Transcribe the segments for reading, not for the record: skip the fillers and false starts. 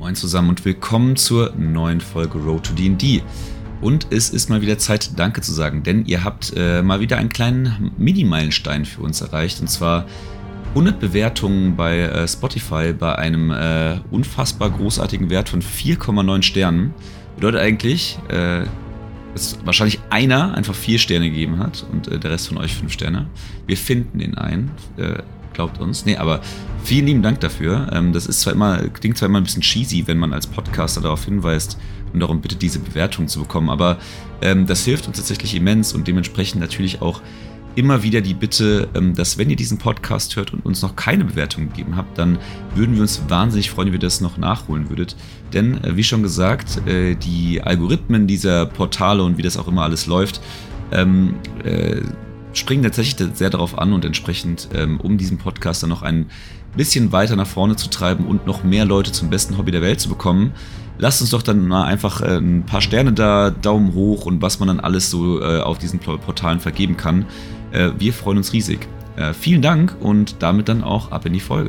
Moin zusammen und willkommen zur neuen Folge Road to D&D. Und es ist mal wieder Zeit, Danke zu sagen, denn ihr habt mal wieder einen kleinen Mini-Meilenstein für uns erreicht. Und zwar 100 Bewertungen bei Spotify bei einem unfassbar großartigen Wert von 4,9 Sternen. Bedeutet eigentlich, dass wahrscheinlich einer einfach 4 Sterne gegeben hat und der Rest von euch 5 Sterne. Wir finden den einen, glaubt uns. Nee, aber vielen lieben Dank dafür. Das ist klingt zwar immer ein bisschen cheesy, wenn man als Podcaster darauf hinweist und darum bittet, diese Bewertung zu bekommen, aber das hilft uns tatsächlich immens und dementsprechend natürlich auch immer wieder die Bitte, dass wenn ihr diesen Podcast hört und uns noch keine Bewertung gegeben habt, dann würden wir uns wahnsinnig freuen, wenn ihr das noch nachholen würdet. Denn, wie schon gesagt, die Algorithmen dieser Portale und wie das auch immer alles läuft, springen tatsächlich sehr darauf an und entsprechend, um diesen Podcast dann noch ein bisschen weiter nach vorne zu treiben und noch mehr Leute zum besten Hobby der Welt zu bekommen, lasst uns doch dann mal einfach ein paar Sterne da, Daumen hoch und was man dann alles so auf diesen Portalen vergeben kann. Wir freuen uns riesig. Vielen Dank und damit dann auch ab in die Folge.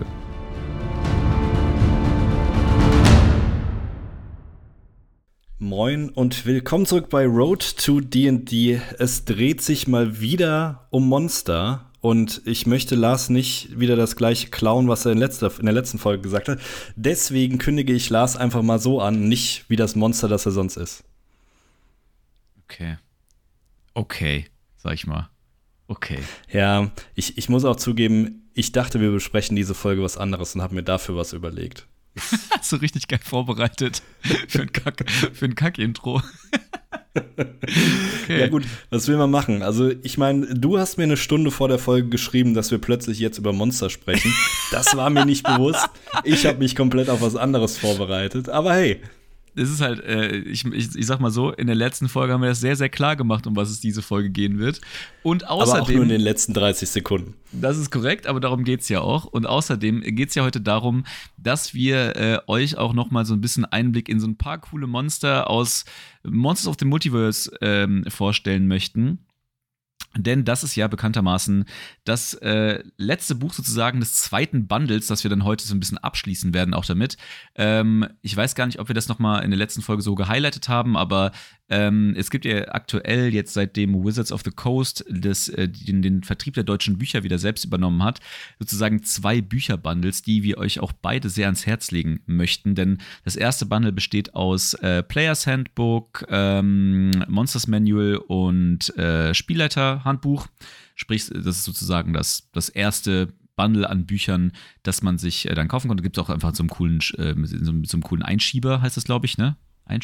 Moin und willkommen zurück bei Road to D&D. Es dreht sich mal wieder um Monster und ich möchte Lars nicht wieder das gleiche klauen, was er in der letzten Folge gesagt hat. Deswegen kündige ich Lars einfach mal so an, nicht wie das Monster, das er sonst ist. Okay, sag ich mal. Okay. Ja, ich muss auch zugeben, ich dachte, wir besprechen diese Folge was anderes und habe mir dafür was überlegt. Hast du richtig geil vorbereitet für ein Kack-Intro. Okay. Ja gut, was will man machen? Also ich meine, du hast mir eine Stunde vor der Folge geschrieben, dass wir plötzlich jetzt über Monster sprechen. Das war mir nicht bewusst. Ich habe mich komplett auf was anderes vorbereitet. Aber hey. Es ist halt, ich sag mal so, in der letzten Folge haben wir das sehr, sehr klar gemacht, um was es diese Folge gehen wird. Und außerdem, aber auch nur in den letzten 30 Sekunden. Das ist korrekt, aber darum geht's ja auch. Und außerdem geht's ja heute darum, dass wir euch auch noch mal so ein bisschen Einblick in so ein paar coole Monster aus Monsters of the Multiverse vorstellen möchten. Denn das ist ja bekanntermaßen das letzte Buch sozusagen des zweiten Bundles, das wir dann heute so ein bisschen abschließen werden, auch damit. Ich weiß gar nicht, ob wir das nochmal in der letzten Folge so gehighlightet haben, aber es gibt ja aktuell jetzt, seitdem Wizards of the Coast den Vertrieb der deutschen Bücher wieder selbst übernommen hat, sozusagen 2 Bücherbundles, die wir euch auch beide sehr ans Herz legen möchten. Denn das erste Bundle besteht aus Players Handbook, Monsters Manual und Spielleiter-Handbuch. Sprich, das ist sozusagen das erste Bundle an Büchern, das man sich dann kaufen konnte. Gibt es auch einfach so einen coolen Einschieber, heißt das, glaube ich, ne?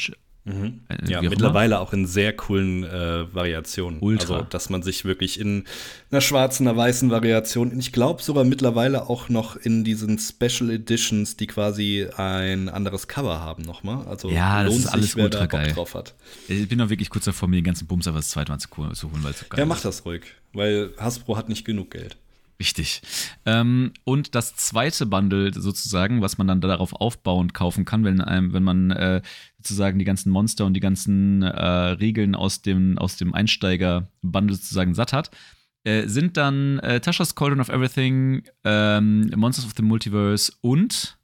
Ja, mittlerweile auch in sehr coolen Variationen. Ultra. Also, dass man sich wirklich in einer schwarzen, einer weißen Variation, ich glaube sogar mittlerweile auch noch in diesen Special Editions, die quasi ein anderes Cover haben nochmal. Also ja, das ist alles sich, wer ultra da Bock geil drauf hat. Ich bin auch wirklich kurz davor, mir den ganzen Bums einfach das zweite Mal zu holen, weil es so geil ist. Ja, mach das ruhig, weil Hasbro hat nicht genug Geld. Richtig. Und das zweite Bundle sozusagen, was man dann darauf aufbauend kaufen kann, wenn man sozusagen die ganzen Monster und die ganzen Regeln aus dem Einsteiger-Bundle sozusagen satt hat, sind dann Tasha's Cauldron of Everything, Monsters of the Multiverse und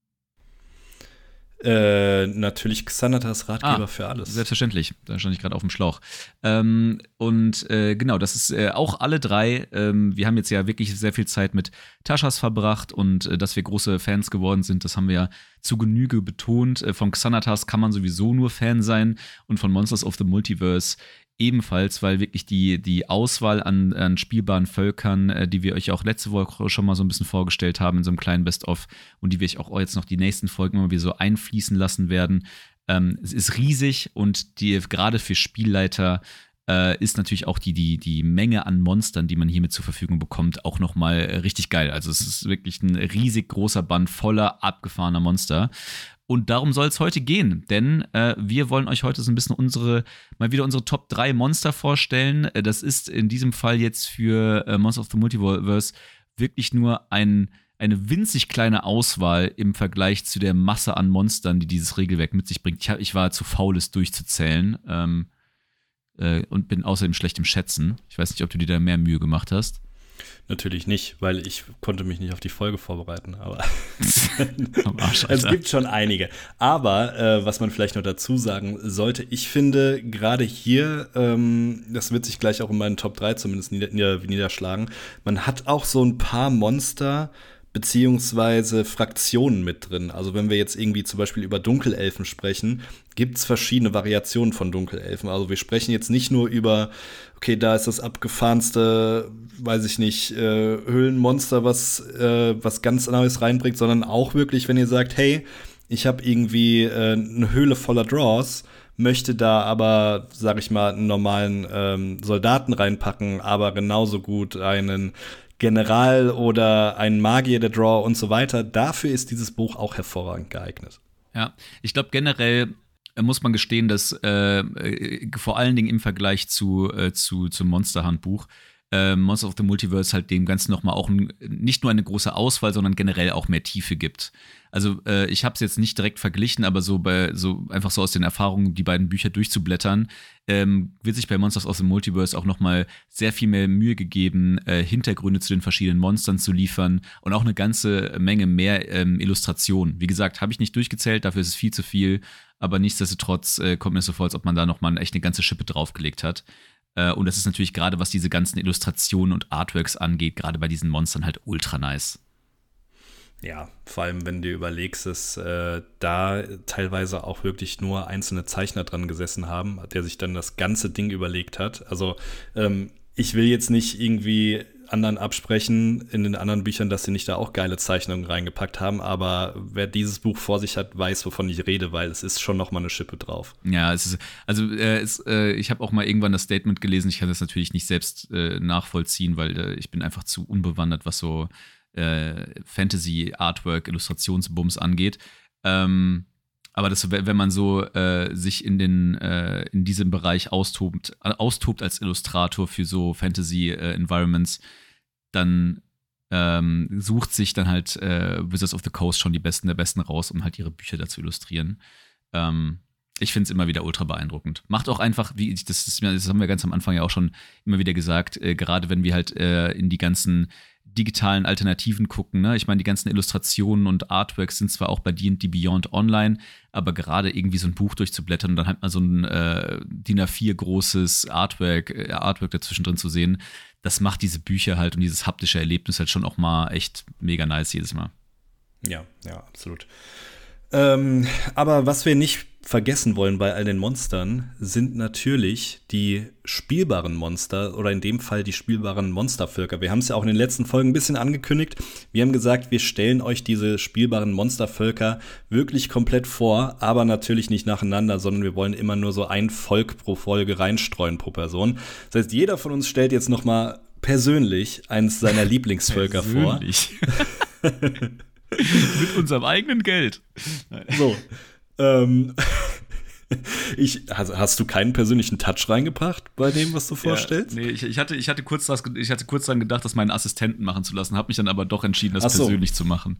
natürlich Xanatas Ratgeber für alles. Selbstverständlich, da stand ich gerade auf dem Schlauch. Genau, das ist auch alle 3. Wir haben jetzt ja wirklich sehr viel Zeit mit Tashas verbracht und dass wir große Fans geworden sind, das haben wir ja zu Genüge betont. Von Xanatas kann man sowieso nur Fan sein und von Monsters of the Multiverse ebenfalls, weil wirklich die Auswahl an spielbaren Völkern, die wir euch auch letzte Woche schon mal so ein bisschen vorgestellt haben in so einem kleinen Best-of und die wir euch auch jetzt noch die nächsten Folgen immer wieder so einfließen lassen werden, es ist riesig und gerade für Spielleiter ist natürlich auch die Menge an Monstern, die man hiermit zur Verfügung bekommt, auch noch mal richtig geil. Also es ist wirklich ein riesig großer Band voller abgefahrener Monster. Und darum soll es heute gehen, denn wir wollen euch heute so ein bisschen mal wieder unsere Top 3 Monster vorstellen. Das ist in diesem Fall jetzt für Monsters of the Multiverse wirklich nur eine winzig kleine Auswahl im Vergleich zu der Masse an Monstern, die dieses Regelwerk mit sich bringt. Ich war zu faul, es durchzuzählen und bin außerdem schlecht im Schätzen. Ich weiß nicht, ob du dir da mehr Mühe gemacht hast. Natürlich nicht, weil ich konnte mich nicht auf die Folge vorbereiten, aber Am Arsch, es Alter. gibt schon einige. Aber was man vielleicht noch dazu sagen sollte, ich finde gerade hier, das wird sich gleich auch in meinen Top 3 zumindest niederschlagen, man hat auch so ein paar Monster beziehungsweise Fraktionen mit drin. Also wenn wir jetzt irgendwie zum Beispiel über Dunkelelfen sprechen, gibt es verschiedene Variationen von Dunkelelfen. Also wir sprechen jetzt nicht nur über, okay, da ist das abgefahrenste, weiß ich nicht, Höhlenmonster, was ganz Neues reinbringt, sondern auch wirklich, wenn ihr sagt, hey, ich habe irgendwie eine Höhle voller Draws, möchte da aber, sag ich mal, einen normalen Soldaten reinpacken, aber genauso gut einen General oder einen Magier der Draw und so weiter. Dafür ist dieses Buch auch hervorragend geeignet. Ja, ich glaube generell muss man gestehen, dass vor allen Dingen im Vergleich zum Monster-Handbuch Monster of the Multiverse halt dem Ganzen nochmal auch nicht nur eine große Auswahl, sondern generell auch mehr Tiefe gibt. Also ich habe es jetzt nicht direkt verglichen, aber so einfach so aus den Erfahrungen, die beiden Bücher durchzublättern, wird sich bei Monsters of the Multiverse auch nochmal sehr viel mehr Mühe gegeben, Hintergründe zu den verschiedenen Monstern zu liefern und auch eine ganze Menge mehr Illustrationen. Wie gesagt, habe ich nicht durchgezählt, dafür ist es viel zu viel, aber nichtsdestotrotz kommt mir so vor, als ob man da nochmal echt eine ganze Schippe draufgelegt hat. Und das ist natürlich gerade, was diese ganzen Illustrationen und Artworks angeht, gerade bei diesen Monstern halt ultra nice. Ja, vor allem, wenn du überlegst, dass da teilweise auch wirklich nur einzelne Zeichner dran gesessen haben, der sich dann das ganze Ding überlegt hat. Also ich will jetzt nicht irgendwie anderen absprechen in den anderen Büchern, dass sie nicht da auch geile Zeichnungen reingepackt haben, aber wer dieses Buch vor sich hat, weiß, wovon ich rede, weil es ist schon noch mal eine Schippe drauf. Ja, ich habe auch mal irgendwann das Statement gelesen, ich kann das natürlich nicht selbst nachvollziehen, weil ich bin einfach zu unbewandert, was so Fantasy, Artwork, Illustrationsbums angeht. Aber wenn man so sich in diesem Bereich austobt als Illustrator für so Fantasy-Environments, dann sucht sich dann halt Wizards of the Coast schon die Besten der Besten raus, um halt ihre Bücher da zu illustrieren. Ich finde es immer wieder ultra beeindruckend. Macht auch einfach, das haben wir ganz am Anfang ja auch schon immer wieder gesagt, gerade wenn wir halt in die ganzen digitalen Alternativen gucken, ne? Ich meine, die ganzen Illustrationen und Artworks sind zwar auch bei D&D Beyond online, aber gerade irgendwie so ein Buch durchzublättern und dann halt mal so ein DIN A4 großes Artwork dazwischen drin zu sehen, das macht diese Bücher halt und dieses haptische Erlebnis halt schon auch mal echt mega nice jedes Mal. Ja, absolut. Aber was wir nicht vergessen wollen bei all den Monstern, sind natürlich die spielbaren Monster oder in dem Fall die spielbaren Monstervölker. Wir haben es ja auch in den letzten Folgen ein bisschen angekündigt. Wir haben gesagt, wir stellen euch diese spielbaren Monstervölker wirklich komplett vor, aber natürlich nicht nacheinander, sondern wir wollen immer nur so ein Volk pro Folge reinstreuen pro Person. Das heißt, jeder von uns stellt jetzt noch mal persönlich eines seiner Lieblingsvölker vor. Mit unserem eigenen Geld. So. Hast du keinen persönlichen Touch reingebracht bei dem, was du vorstellst? Nee, ich hatte kurz daran gedacht, das meinen Assistenten machen zu lassen, habe mich dann aber doch entschieden, das persönlich zu machen.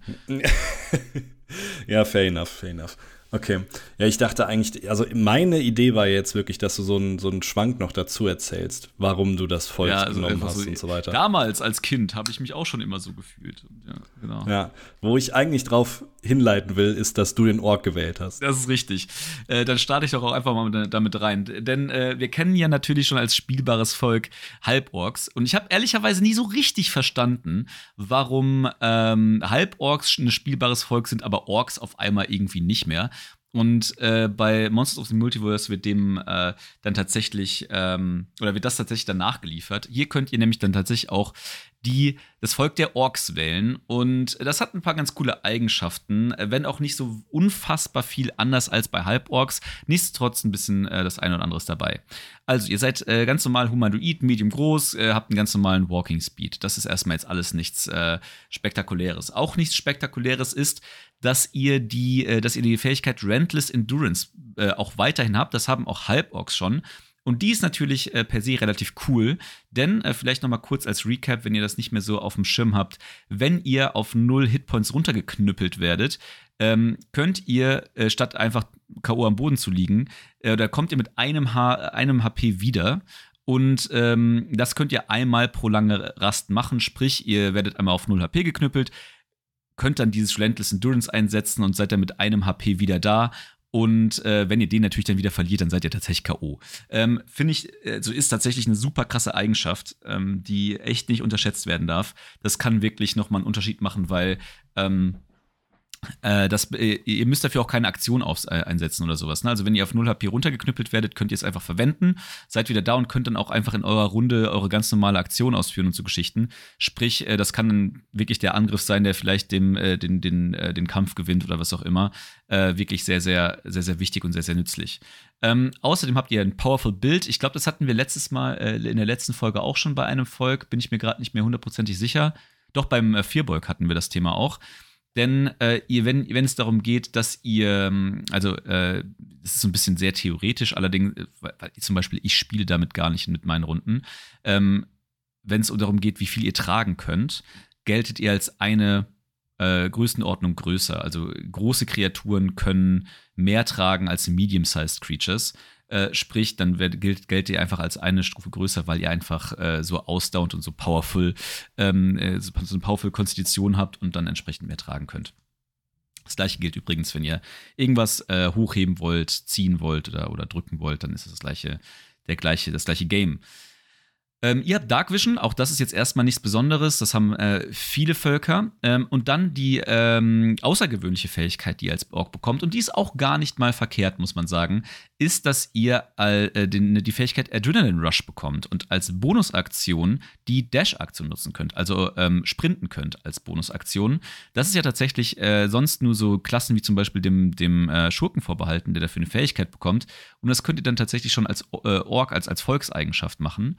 Ja, fair enough. Okay. Ja, ich dachte eigentlich, also meine Idee war jetzt wirklich, dass du so einen Schwank noch dazu erzählst, warum du das Volk genommen hast und so weiter. Damals als Kind habe ich mich auch schon immer so gefühlt. Ja, genau. Ja, wo ich eigentlich drauf hinleiten will, ist, dass du den Ork gewählt hast. Das ist richtig. Dann starte ich doch auch einfach mal damit rein. Denn wir kennen ja natürlich schon als spielbares Volk Halborks. Und ich habe ehrlicherweise nie so richtig verstanden, warum Halborks ein spielbares Volk sind, aber Orks auf einmal irgendwie nicht mehr. Und bei Monsters of the Multiverse wird wird das tatsächlich dann nachgeliefert. Hier könnt ihr nämlich dann tatsächlich auch das Volk der Orks wählen. Und das hat ein paar ganz coole Eigenschaften, wenn auch nicht so unfassbar viel anders als bei Halborks. Nichtsdestotrotz ein bisschen das eine oder andere ist dabei. Also, ihr seid ganz normal humanoid, medium groß, habt einen ganz normalen Walking Speed. Das ist erstmal jetzt alles nichts Spektakuläres. Auch nichts Spektakuläres ist, dass ihr die Fähigkeit Relentless Endurance auch weiterhin habt. Das haben auch Halborks schon. Und die ist natürlich per se relativ cool, denn vielleicht noch mal kurz als Recap, wenn ihr das nicht mehr so auf dem Schirm habt, wenn ihr auf 0 Hitpoints runtergeknüppelt werdet, könnt ihr, statt einfach K.O. am Boden zu liegen, da kommt ihr mit einem HP wieder Und das könnt ihr einmal pro lange Rast machen, sprich, ihr werdet einmal auf 0 HP geknüppelt, könnt dann dieses Relentless Endurance einsetzen und seid dann mit einem HP wieder da. Und wenn ihr den natürlich dann wieder verliert, dann seid ihr tatsächlich K.O. Finde ich, so ist tatsächlich eine super krasse Eigenschaft, die echt nicht unterschätzt werden darf. Das kann wirklich nochmal einen Unterschied machen, weil ihr müsst dafür auch keine Aktion einsetzen oder sowas. Ne? Also wenn ihr auf 0 HP runtergeknüppelt werdet, könnt ihr es einfach verwenden, seid wieder da und könnt dann auch einfach in eurer Runde eure ganz normale Aktion ausführen und so Geschichten. Sprich, das kann dann wirklich der Angriff sein, der vielleicht den Kampf gewinnt oder was auch immer. Wirklich sehr, sehr, sehr, sehr wichtig und sehr, sehr nützlich. Außerdem habt ihr ein Powerful Build. Ich glaube, das hatten wir letztes Mal in der letzten Folge auch schon bei einem Volk. Bin ich mir gerade nicht mehr hundertprozentig sicher. Doch beim Vierbolg hatten wir das Thema auch. Denn wenn es darum geht, dass ihr, das ist so ein bisschen sehr theoretisch, allerdings, weil zum Beispiel ich spiele damit gar nicht mit meinen Runden, wenn es darum geht, wie viel ihr tragen könnt, geltet ihr als eine Größenordnung größer. Also große Kreaturen können mehr tragen als Medium-Sized Creatures. Sprich, dann gilt ihr einfach als eine Stufe größer, weil ihr einfach so ausdauernd und so powerful, so eine powerful Konstitution habt und dann entsprechend mehr tragen könnt. Das gleiche gilt übrigens, wenn ihr irgendwas hochheben wollt, ziehen wollt oder drücken wollt, dann ist es das gleiche Game. Ihr habt Dark Vision, auch das ist jetzt erstmal nichts Besonderes, das haben viele Völker. Und dann die außergewöhnliche Fähigkeit, die ihr als Ork bekommt, und die ist auch gar nicht mal verkehrt, muss man sagen, ist, dass ihr die Fähigkeit Adrenaline Rush bekommt und als Bonusaktion die Dash-Aktion nutzen könnt, also sprinten könnt als Bonusaktion. Das ist ja tatsächlich sonst nur so Klassen wie zum Beispiel dem Schurken vorbehalten, der dafür eine Fähigkeit bekommt. Und das könnt ihr dann tatsächlich schon als Ork, als Volkseigenschaft machen.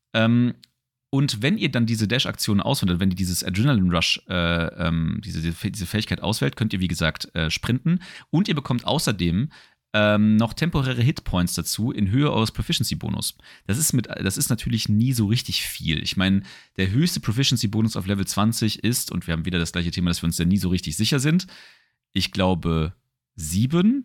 Und wenn ihr dann diese Dash-Aktion auswählt, wenn ihr dieses Adrenaline Rush, diese Fähigkeit auswählt, könnt ihr, wie gesagt, sprinten. Und ihr bekommt außerdem noch temporäre Hitpoints dazu in Höhe eures Proficiency-Bonus. Das ist natürlich nie so richtig viel. Ich meine, der höchste Proficiency-Bonus auf Level 20 ist, und wir haben wieder das gleiche Thema, dass wir uns da nie so richtig sicher sind, ich glaube 7.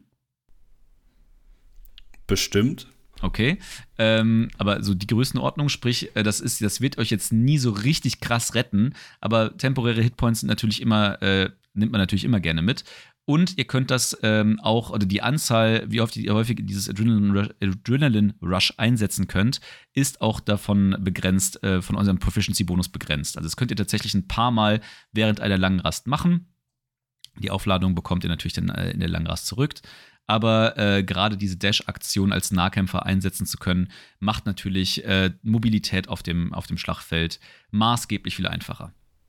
Bestimmt. Okay, aber so die Größenordnung, sprich, das wird euch jetzt nie so richtig krass retten, aber temporäre Hitpoints sind natürlich nimmt man natürlich immer gerne mit. Und ihr könnt das auch, oder die Anzahl, wie oft ihr häufig dieses Adrenaline Rush einsetzen könnt, ist auch davon begrenzt, von eurem Proficiency-Bonus begrenzt. Also das könnt ihr tatsächlich ein paar Mal während einer langen Rast machen. Die Aufladung bekommt ihr natürlich dann in der langen Rast zurück. Aber gerade diese Dash-Aktion als Nahkämpfer einsetzen zu können, macht natürlich Mobilität auf dem Schlachtfeld maßgeblich viel einfacher.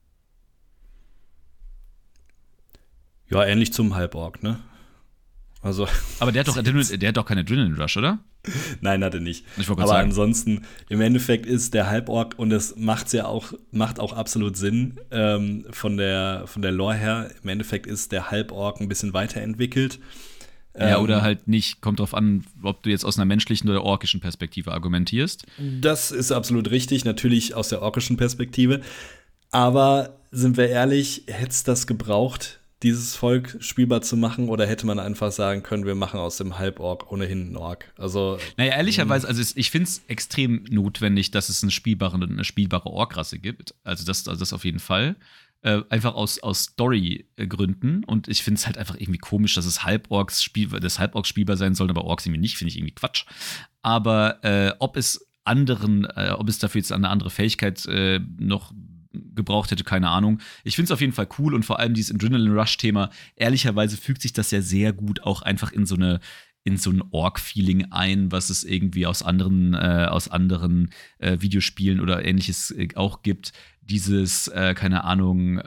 Ja, ähnlich zum Halborg, ne? Also. Aber der hat doch keine Adrenaline Rush, oder? Nein, hat er nicht. Aber ansonsten, im Endeffekt ist der Halborg, und das macht auch absolut Sinn, von der Lore her, im Endeffekt ist der Halborg ein bisschen weiterentwickelt. Ja, oder halt nicht. Kommt drauf an, ob du jetzt aus einer menschlichen oder orkischen Perspektive argumentierst. Das ist absolut richtig, natürlich aus der orkischen Perspektive. Aber sind wir ehrlich, hätte es das gebraucht, dieses Volk spielbar zu machen, oder hätte man einfach sagen können, wir machen aus dem Halborg ohnehin einen Ork? Also, naja, ehrlicherweise, also ich finde es extrem notwendig, dass es eine spielbare Ork-Rasse gibt. Also das auf jeden Fall. Einfach aus Story-Gründen. Und ich finde es halt einfach irgendwie komisch, dass es Halborks spielbar sein soll, aber Orks irgendwie nicht, finde ich irgendwie Quatsch. Aber ob es dafür jetzt eine andere Fähigkeit noch gebraucht hätte, keine Ahnung. Ich finde es auf jeden Fall cool, und vor allem dieses Adrenaline Rush-Thema, ehrlicherweise fügt sich das ja sehr gut auch einfach in so ein Ork-Feeling ein, was es irgendwie aus anderen Videospielen oder ähnliches auch gibt. Dieses, keine Ahnung,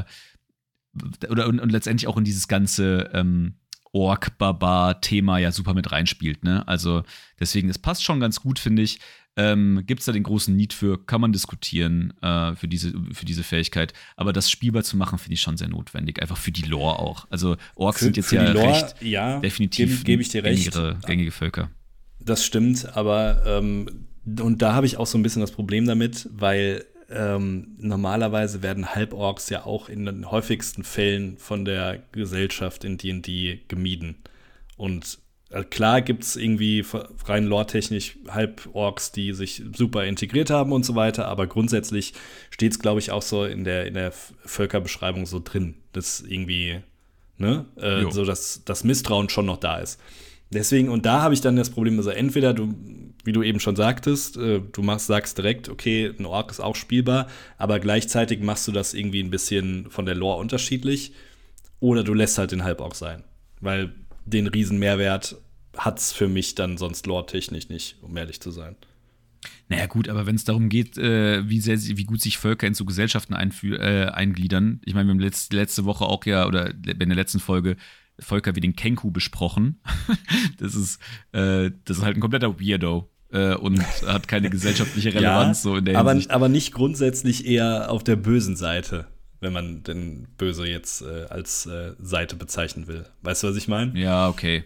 und letztendlich auch in dieses ganze Ork-Barbar-Thema ja super mit reinspielt, ne? Also deswegen, das passt schon ganz gut, finde ich. Gibt es da den großen Need für, kann man diskutieren, für diese Fähigkeit. Aber das spielbar zu machen, finde ich schon sehr notwendig. Einfach für die Lore auch. Also Orks sind jetzt ja Lore, recht definitiv gebe ich dir recht. Gängige Völker. Das stimmt, aber und da habe ich auch so ein bisschen das Problem damit, weil normalerweise werden Halborks ja auch in den häufigsten Fällen von der Gesellschaft in D&D gemieden. Und klar gibt es irgendwie rein lore-technisch Halborks, die sich super integriert haben und so weiter, aber grundsätzlich steht es, glaube ich, auch so in der Völkerbeschreibung so drin, dass irgendwie, ne, so dass das Misstrauen schon noch da ist. Deswegen, und da habe ich dann das Problem, also entweder du, wie du eben schon sagtest, sagst direkt, okay, ein Ork ist auch spielbar, aber gleichzeitig machst du das irgendwie ein bisschen von der Lore unterschiedlich, oder du lässt halt den Halborg sein, weil den riesen Mehrwert hat's für mich dann sonst lore-technisch nicht, um ehrlich zu sein. Naja gut, aber wenn es darum geht, wie gut sich Völker in so Gesellschaften eingliedern, ich meine, wir haben letzte Woche auch oder in der letzten Folge Völker wie den Kenku besprochen. Das ist halt ein kompletter Weirdo und hat keine gesellschaftliche Relevanz so in der Hinsicht. Aber nicht grundsätzlich eher auf der bösen Seite, wenn man den Böse jetzt als Seite bezeichnen will. Weißt du, was ich meine? Ja, okay.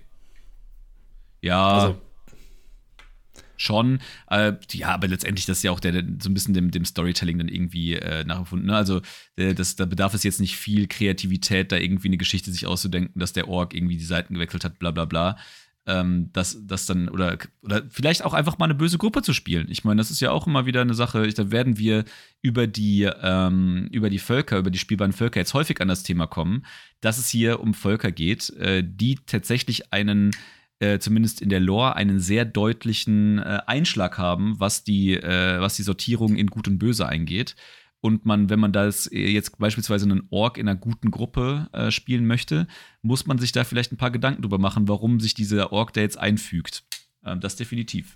Ja, also, schon. Aber letztendlich das ist ja auch so ein bisschen dem Storytelling dann irgendwie nachempfunden. Ne? Also da bedarf es jetzt nicht viel Kreativität, da irgendwie eine Geschichte sich auszudenken, dass der Ork irgendwie die Seiten gewechselt hat, bla bla bla. Das dann, oder vielleicht auch einfach mal eine böse Gruppe zu spielen. Ich meine, das ist ja auch immer wieder eine Sache, da werden wir über die Völker, über die spielbaren Völker jetzt häufig an das Thema kommen, dass es hier um Völker geht, die tatsächlich zumindest in der Lore, einen sehr deutlichen Einschlag haben, was die Sortierung in Gut und Böse eingeht. Und wenn man das jetzt beispielsweise einen Ork in einer guten Gruppe spielen möchte, muss man sich da vielleicht ein paar Gedanken drüber machen, warum sich dieser Ork da jetzt einfügt. Das definitiv.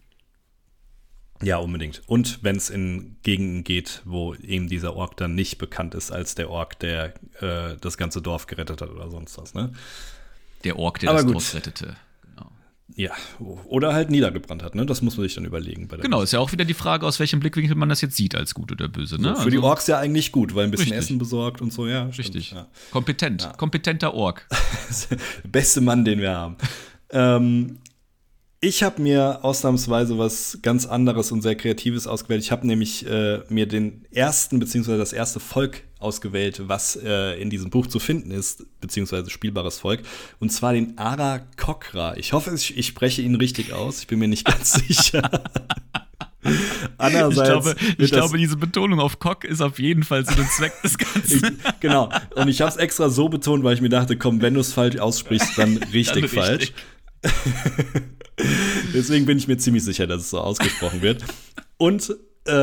Ja, unbedingt. Und wenn es in Gegenden geht, wo eben dieser Ork dann nicht bekannt ist als der Ork, der das ganze Dorf gerettet hat oder sonst was, ne? Der Ork, der das Dorf rettete. Ja, oder halt niedergebrannt hat, ne? Das muss man sich dann überlegen. Genau, ist ja auch wieder die Frage, aus welchem Blickwinkel man das jetzt sieht, als gut oder böse. Ne? So, für die Orks ja eigentlich gut, weil ein bisschen Essen besorgt und so, ja. Richtig. Stimmt, ja. Kompetenter Ork. Beste Mann, den wir haben. Ich habe mir ausnahmsweise was ganz anderes und sehr Kreatives ausgewählt. Ich habe nämlich mir den ersten, beziehungsweise das erste Volk ausgewählt, was in diesem Buch zu finden ist, beziehungsweise spielbares Volk, und zwar den Aarakocra. Ich hoffe, ich spreche ihn richtig aus. Ich bin mir nicht ganz sicher. Andererseits ich glaube, diese Betonung auf Cock ist auf jeden Fall so der Zweck des Ganzen. Genau. Und ich habe es extra so betont, weil ich mir dachte, komm, wenn du es falsch aussprichst, dann richtig falsch. Deswegen bin ich mir ziemlich sicher, dass es so ausgesprochen wird. Und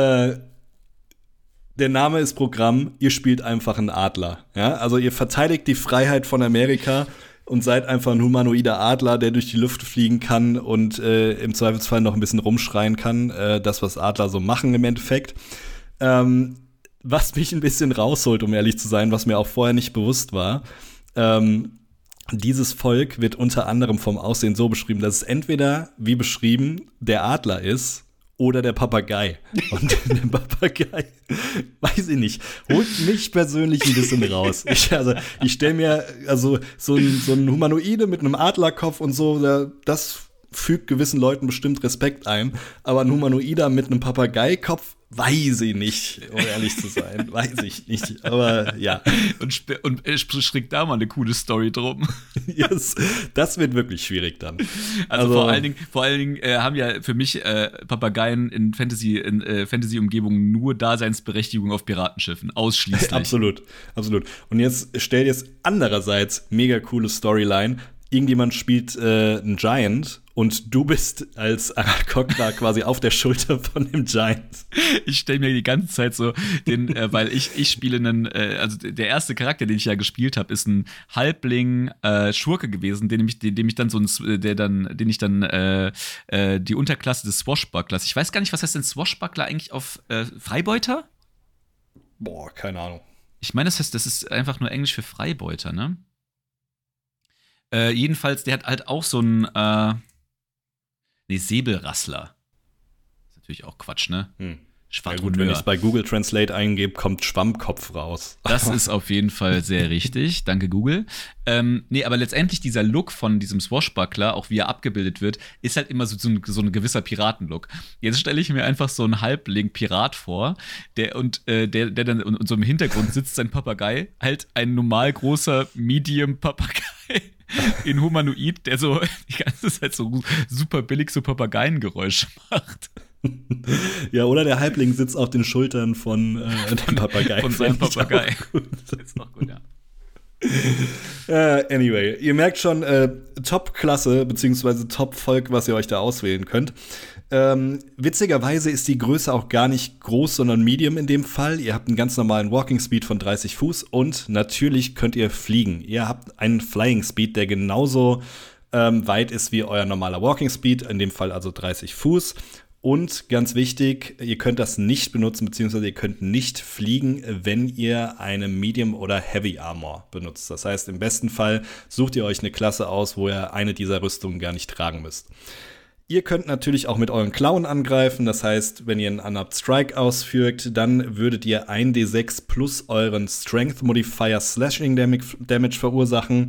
der Name ist Programm, ihr spielt einfach einen Adler. Ja? Also ihr verteidigt die Freiheit von Amerika und seid einfach ein humanoider Adler, der durch die Luft fliegen kann und im Zweifelsfall noch ein bisschen rumschreien kann. Das, was Adler so machen im Endeffekt. Was mich ein bisschen rausholt, um ehrlich zu sein, was mir auch vorher nicht bewusst war. Dieses Volk wird unter anderem vom Aussehen so beschrieben, dass es entweder, wie beschrieben, der Adler ist oder der Papagei. Und der Papagei, weiß ich nicht, holt mich persönlich ein bisschen raus. Ich stelle mir so ein Humanoide mit einem Adlerkopf und so, das fügt gewissen Leuten bestimmt Respekt ein. Aber ein Humanoider mit einem Papageikopf, weiß ich nicht, um ehrlich zu sein. Weiß ich nicht, aber ja. Und strickt da mal eine coole Story drum. Yes, das wird wirklich schwierig dann. Also vor allen Dingen haben ja für mich Papageien in Fantasy-Umgebungen nur Daseinsberechtigung auf Piratenschiffen. Ausschließlich. Absolut. Und jetzt stell dir andererseits mega coole Storyline. Irgendjemand spielt einen Giant und du bist als Aarakocra quasi auf der Schulter von dem Giant. Ich stelle mir die ganze Zeit so weil ich spiele also der erste Charakter, den ich ja gespielt habe, ist ein Halbling Schurke gewesen, den ich dann die Unterklasse des Swashbucklers. Ich weiß gar nicht, was heißt denn Swashbuckler eigentlich auf Freibeuter? Boah, keine Ahnung. Ich meine, das ist einfach nur Englisch für Freibeuter, ne? Jedenfalls, der hat halt auch so einen Säbelrassler. Ist natürlich auch Quatsch, ne? Ja gut, wenn ich es bei Google Translate eingebe, kommt Schwammkopf raus. Das ist auf jeden Fall sehr richtig. Danke, Google. Aber letztendlich dieser Look von diesem Swashbuckler, auch wie er abgebildet wird, ist halt immer so ein gewisser Piratenlook. Jetzt stelle ich mir einfach so einen Halbling-Pirat vor, der dann und so im Hintergrund sitzt sein Papagei, halt ein normal großer Medium-Papagei. in Humanoid, der so die ganze Zeit so super billig so Papageiengeräusche macht. Ja, oder der Halbling sitzt auf den Schultern von dem Papagei. Von seinem Papagei. Das ist auch gut, ja. Anyway, ihr merkt schon, Top-Klasse, beziehungsweise Top-Volk, was ihr euch da auswählen könnt. Witzigerweise ist die Größe auch gar nicht groß, sondern Medium in dem Fall. Ihr habt einen ganz normalen Walking Speed von 30 Fuß und natürlich könnt ihr fliegen. Ihr habt einen Flying Speed, der genauso weit ist wie euer normaler Walking Speed, in dem Fall also 30 Fuß. Und ganz wichtig, ihr könnt das nicht benutzen, beziehungsweise ihr könnt nicht fliegen, wenn ihr eine Medium oder Heavy Armor benutzt. Das heißt, im besten Fall sucht ihr euch eine Klasse aus, wo ihr eine dieser Rüstungen gar nicht tragen müsst. Ihr könnt natürlich auch mit euren Klauen angreifen. Das heißt, wenn ihr einen Unarmed Strike ausführt, dann würdet ihr 1d6 plus euren Strength Modifier Slashing Damage verursachen.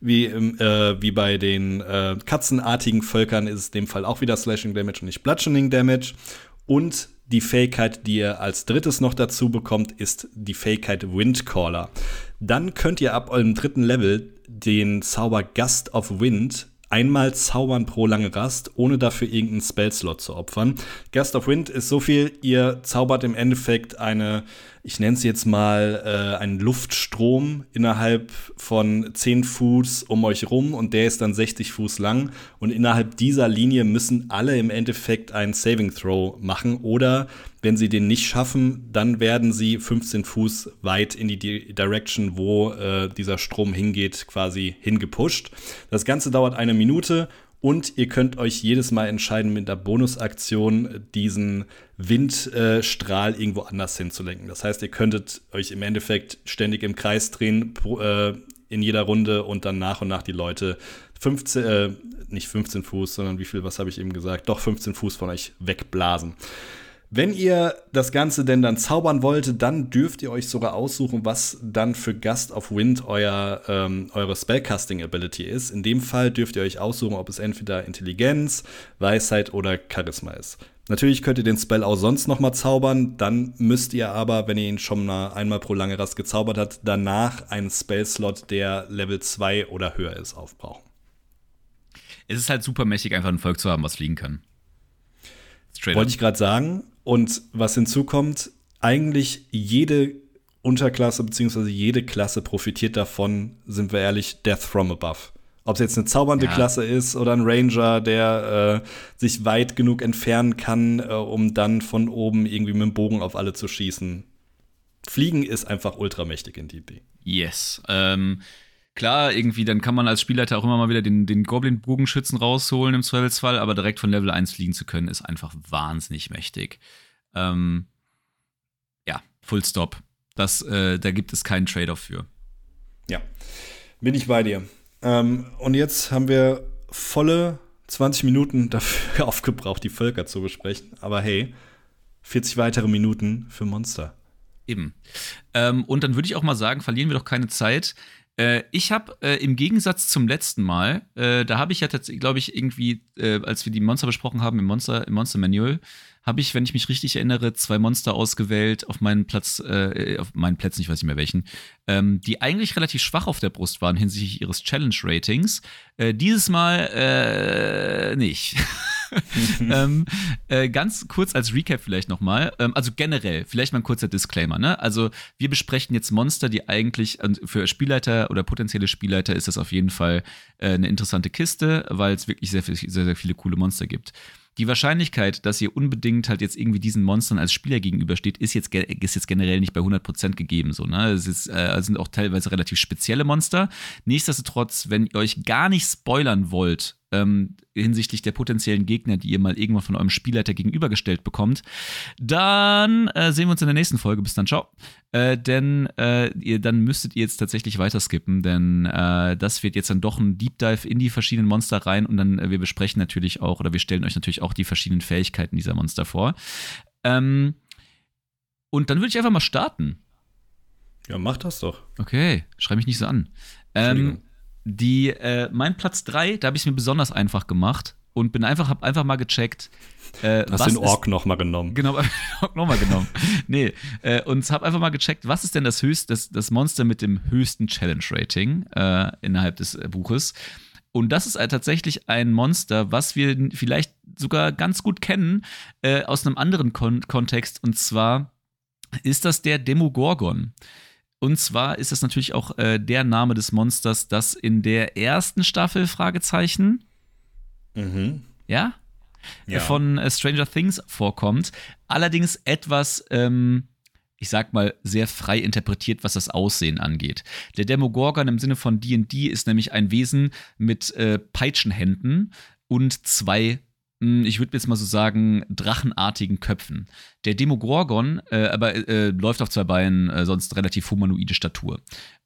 Wie bei den katzenartigen Völkern ist es in dem Fall auch wieder Slashing Damage und nicht Bludgeoning Damage. Und die Fähigkeit, die ihr als drittes noch dazu bekommt, ist die Fähigkeit Windcaller. Dann könnt ihr ab eurem 3. Level den Zauber Gust of Wind einmal zaubern pro lange Rast, ohne dafür irgendeinen Spellslot zu opfern. Gust of Wind ist so viel, ihr zaubert im Endeffekt ich nenne es jetzt mal, einen Luftstrom innerhalb von 10 Fuß um euch rum und der ist dann 60 Fuß lang und innerhalb dieser Linie müssen alle im Endeffekt einen Saving Throw machen oder wenn sie den nicht schaffen, dann werden sie 15 Fuß weit in die Direction, wo dieser Strom hingeht, quasi hingepusht. Das Ganze dauert 1 Minute und ihr könnt euch jedes Mal entscheiden, mit der Bonusaktion diesen Windstrahl irgendwo anders hinzulenken. Das heißt, ihr könntet euch im Endeffekt ständig im Kreis drehen in jeder Runde und dann nach und nach die Leute nicht 15 Fuß, sondern was habe ich eben gesagt? Doch 15 Fuß von euch wegblasen. Wenn ihr das Ganze denn dann zaubern wollt, dann dürft ihr euch sogar aussuchen, was dann für Gust of Wind eure Spellcasting-Ability ist. In dem Fall dürft ihr euch aussuchen, ob es entweder Intelligenz, Weisheit oder Charisma ist. Natürlich könnt ihr den Spell auch sonst noch mal zaubern, dann müsst ihr aber, wenn ihr ihn schon mal einmal pro lange Rast gezaubert habt, danach einen Spellslot, der Level 2 oder höher ist, aufbrauchen. Es ist halt super mächtig, einfach ein Volk zu haben, was fliegen kann. Wollte ich gerade sagen. Und was hinzukommt, eigentlich jede Unterklasse bzw. jede Klasse profitiert davon, sind wir ehrlich, Death from Above. Ob es jetzt eine zaubernde Klasse ist oder ein Ranger, der sich weit genug entfernen kann, um dann von oben irgendwie mit dem Bogen auf alle zu schießen. Fliegen ist einfach ultramächtig in D&D. Yes. Klar, irgendwie, dann kann man als Spielleiter auch immer mal wieder den Goblin-Bogenschützen rausholen im Zweifelsfall, aber direkt von Level 1 fliegen zu können, ist einfach wahnsinnig mächtig. Ja, Full Stop. Da gibt es keinen Trade-off für. Ja, bin ich bei dir. Und jetzt haben wir volle 20 Minuten dafür aufgebraucht, die Völker zu besprechen. Aber hey, 40 weitere Minuten für Monster. Eben. Und dann würde ich auch mal sagen, verlieren wir doch keine Zeit. Ich habe im Gegensatz zum letzten Mal, da habe ich ja tatsächlich, glaube ich, irgendwie, als wir die Monster besprochen haben im Monster Manual, habe ich, wenn ich mich richtig erinnere, 2 Monster ausgewählt auf meinen Plätzen, ich weiß nicht mehr welchen, die eigentlich relativ schwach auf der Brust waren hinsichtlich ihres Challenge-Ratings. Dieses Mal nicht. Ganz kurz als Recap vielleicht nochmal. Also generell, vielleicht mal ein kurzer Disclaimer, ne? Also wir besprechen jetzt Monster, die eigentlich für Spielleiter oder potenzielle Spielleiter ist das auf jeden Fall eine interessante Kiste, weil es wirklich sehr, sehr viele coole Monster gibt. Die Wahrscheinlichkeit, dass ihr unbedingt halt jetzt irgendwie diesen Monstern als Spieler gegenübersteht, ist jetzt generell nicht bei 100% gegeben. So, ne? Es sind auch teilweise relativ spezielle Monster. Nichtsdestotrotz, wenn ihr euch gar nicht spoilern wollt, hinsichtlich der potenziellen Gegner, die ihr mal irgendwann von eurem Spielleiter gegenübergestellt bekommt, dann sehen wir uns in der nächsten Folge. Bis dann, ciao. Dann müsstet ihr jetzt tatsächlich weiter skippen, denn das wird jetzt dann doch ein Deep Dive in die verschiedenen Monster rein und dann wir besprechen natürlich auch, oder wir stellen euch natürlich auch die verschiedenen Fähigkeiten dieser Monster vor. Und dann würde ich einfach mal starten. Ja, mach das doch. Okay, schrei mich nicht so an. Mein Platz 3, da habe ich es mir besonders einfach gemacht. und hab einfach mal gecheckt, Hast den Ork nochmal genommen. Genau, nochmal genommen. Nee, und habe einfach mal gecheckt, was ist denn das Monster mit dem höchsten Challenge-Rating innerhalb des Buches. Und das ist tatsächlich ein Monster, was wir vielleicht sogar ganz gut kennen aus einem anderen Kontext. Und zwar ist das der Demogorgon. Und zwar ist das natürlich auch der Name des Monsters, das in der ersten Staffel, Fragezeichen, ja? Von Stranger Things vorkommt. Allerdings etwas, ich sag mal, sehr frei interpretiert, was das Aussehen angeht. Der Demogorgon im Sinne von D&D ist nämlich ein Wesen mit Peitschenhänden und zwei, ich würde jetzt mal so sagen, drachenartigen Köpfen. Der Demogorgon läuft auf zwei Beinen, sonst relativ humanoide Statur.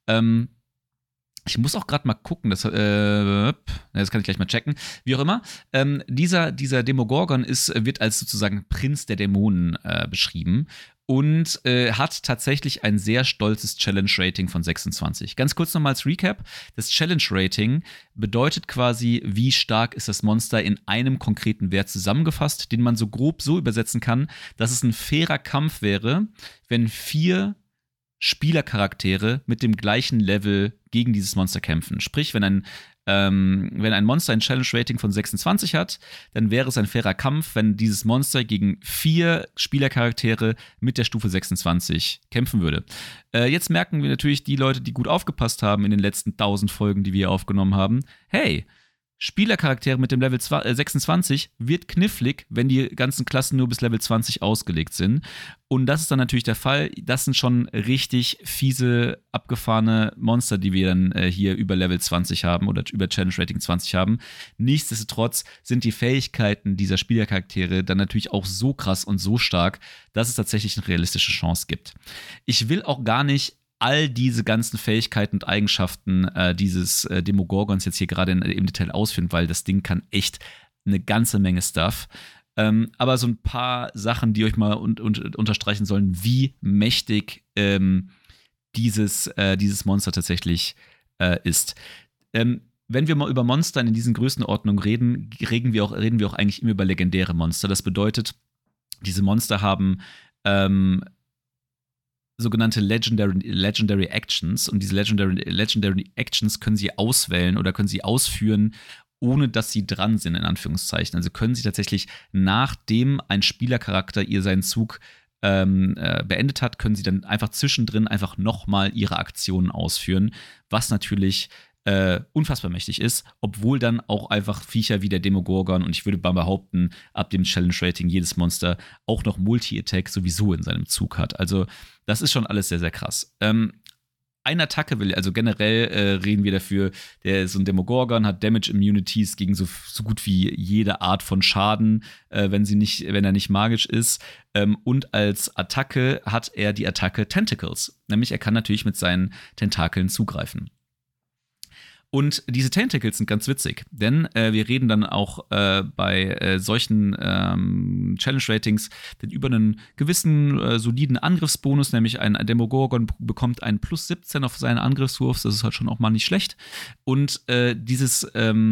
Ich muss auch gerade mal gucken, das kann ich gleich mal checken. Wie auch immer, dieser Demogorgon wird als sozusagen Prinz der Dämonen beschrieben und hat tatsächlich ein sehr stolzes Challenge-Rating von 26. Ganz kurz nochmal als Recap. Das Challenge-Rating bedeutet quasi, wie stark ist das Monster in einem konkreten Wert zusammengefasst, den man so grob so übersetzen kann, dass es ein fairer Kampf wäre, wenn 4 Spielercharaktere mit dem gleichen Level gegen dieses Monster kämpfen. Sprich, wenn ein Monster ein Challenge-Rating von 26 hat, dann wäre es ein fairer Kampf, wenn dieses Monster gegen 4 Spielercharaktere mit der Stufe 26 kämpfen würde. Jetzt merken wir natürlich die Leute, die gut aufgepasst haben in den letzten 1000 Folgen, die wir aufgenommen haben, hey, Spielercharaktere mit dem Level 26 wird knifflig, wenn die ganzen Klassen nur bis Level 20 ausgelegt sind. Und das ist dann natürlich der Fall. Das sind schon richtig fiese, abgefahrene Monster, die wir dann hier über Level 20 haben oder über Challenge Rating 20 haben. Nichtsdestotrotz sind die Fähigkeiten dieser Spielercharaktere dann natürlich auch so krass und so stark, dass es tatsächlich eine realistische Chance gibt. Ich will auch gar nicht all diese ganzen Fähigkeiten und Eigenschaften dieses Demogorgons jetzt hier gerade im Detail ausführen, weil das Ding kann echt eine ganze Menge Stuff. Aber so ein paar Sachen, die euch mal unterstreichen sollen, wie mächtig dieses Monster tatsächlich ist. Wenn wir mal über Monster in diesen Größenordnungen reden wir auch eigentlich immer über legendäre Monster. Das bedeutet, diese Monster haben sogenannte Legendary Actions, und diese Legendary Actions können sie auswählen oder können sie ausführen, ohne dass sie dran sind, in Anführungszeichen. Also können sie tatsächlich, nachdem ein Spielercharakter seinen Zug beendet hat, können sie dann einfach zwischendrin einfach nochmal ihre Aktionen ausführen, was natürlich unfassbar mächtig ist, obwohl dann auch einfach Viecher wie der Demogorgon, und ich würde mal behaupten, ab dem Challenge-Rating jedes Monster auch noch Multi-Attack sowieso in seinem Zug hat. Also das ist schon alles sehr, sehr krass. Eine Attacke also generell reden wir dafür, so ein Demogorgon hat Damage Immunities gegen so gut wie jede Art von Schaden, wenn er nicht magisch ist. Und als Attacke hat er die Attacke Tentacles. Nämlich er kann natürlich mit seinen Tentakeln zugreifen. Und diese Tentacles sind ganz witzig, denn wir reden dann auch bei solchen Challenge-Ratings über einen gewissen soliden Angriffsbonus, nämlich ein Demogorgon bekommt einen plus 17 auf seinen Angriffswurf, das ist halt schon auch mal nicht schlecht. Und diese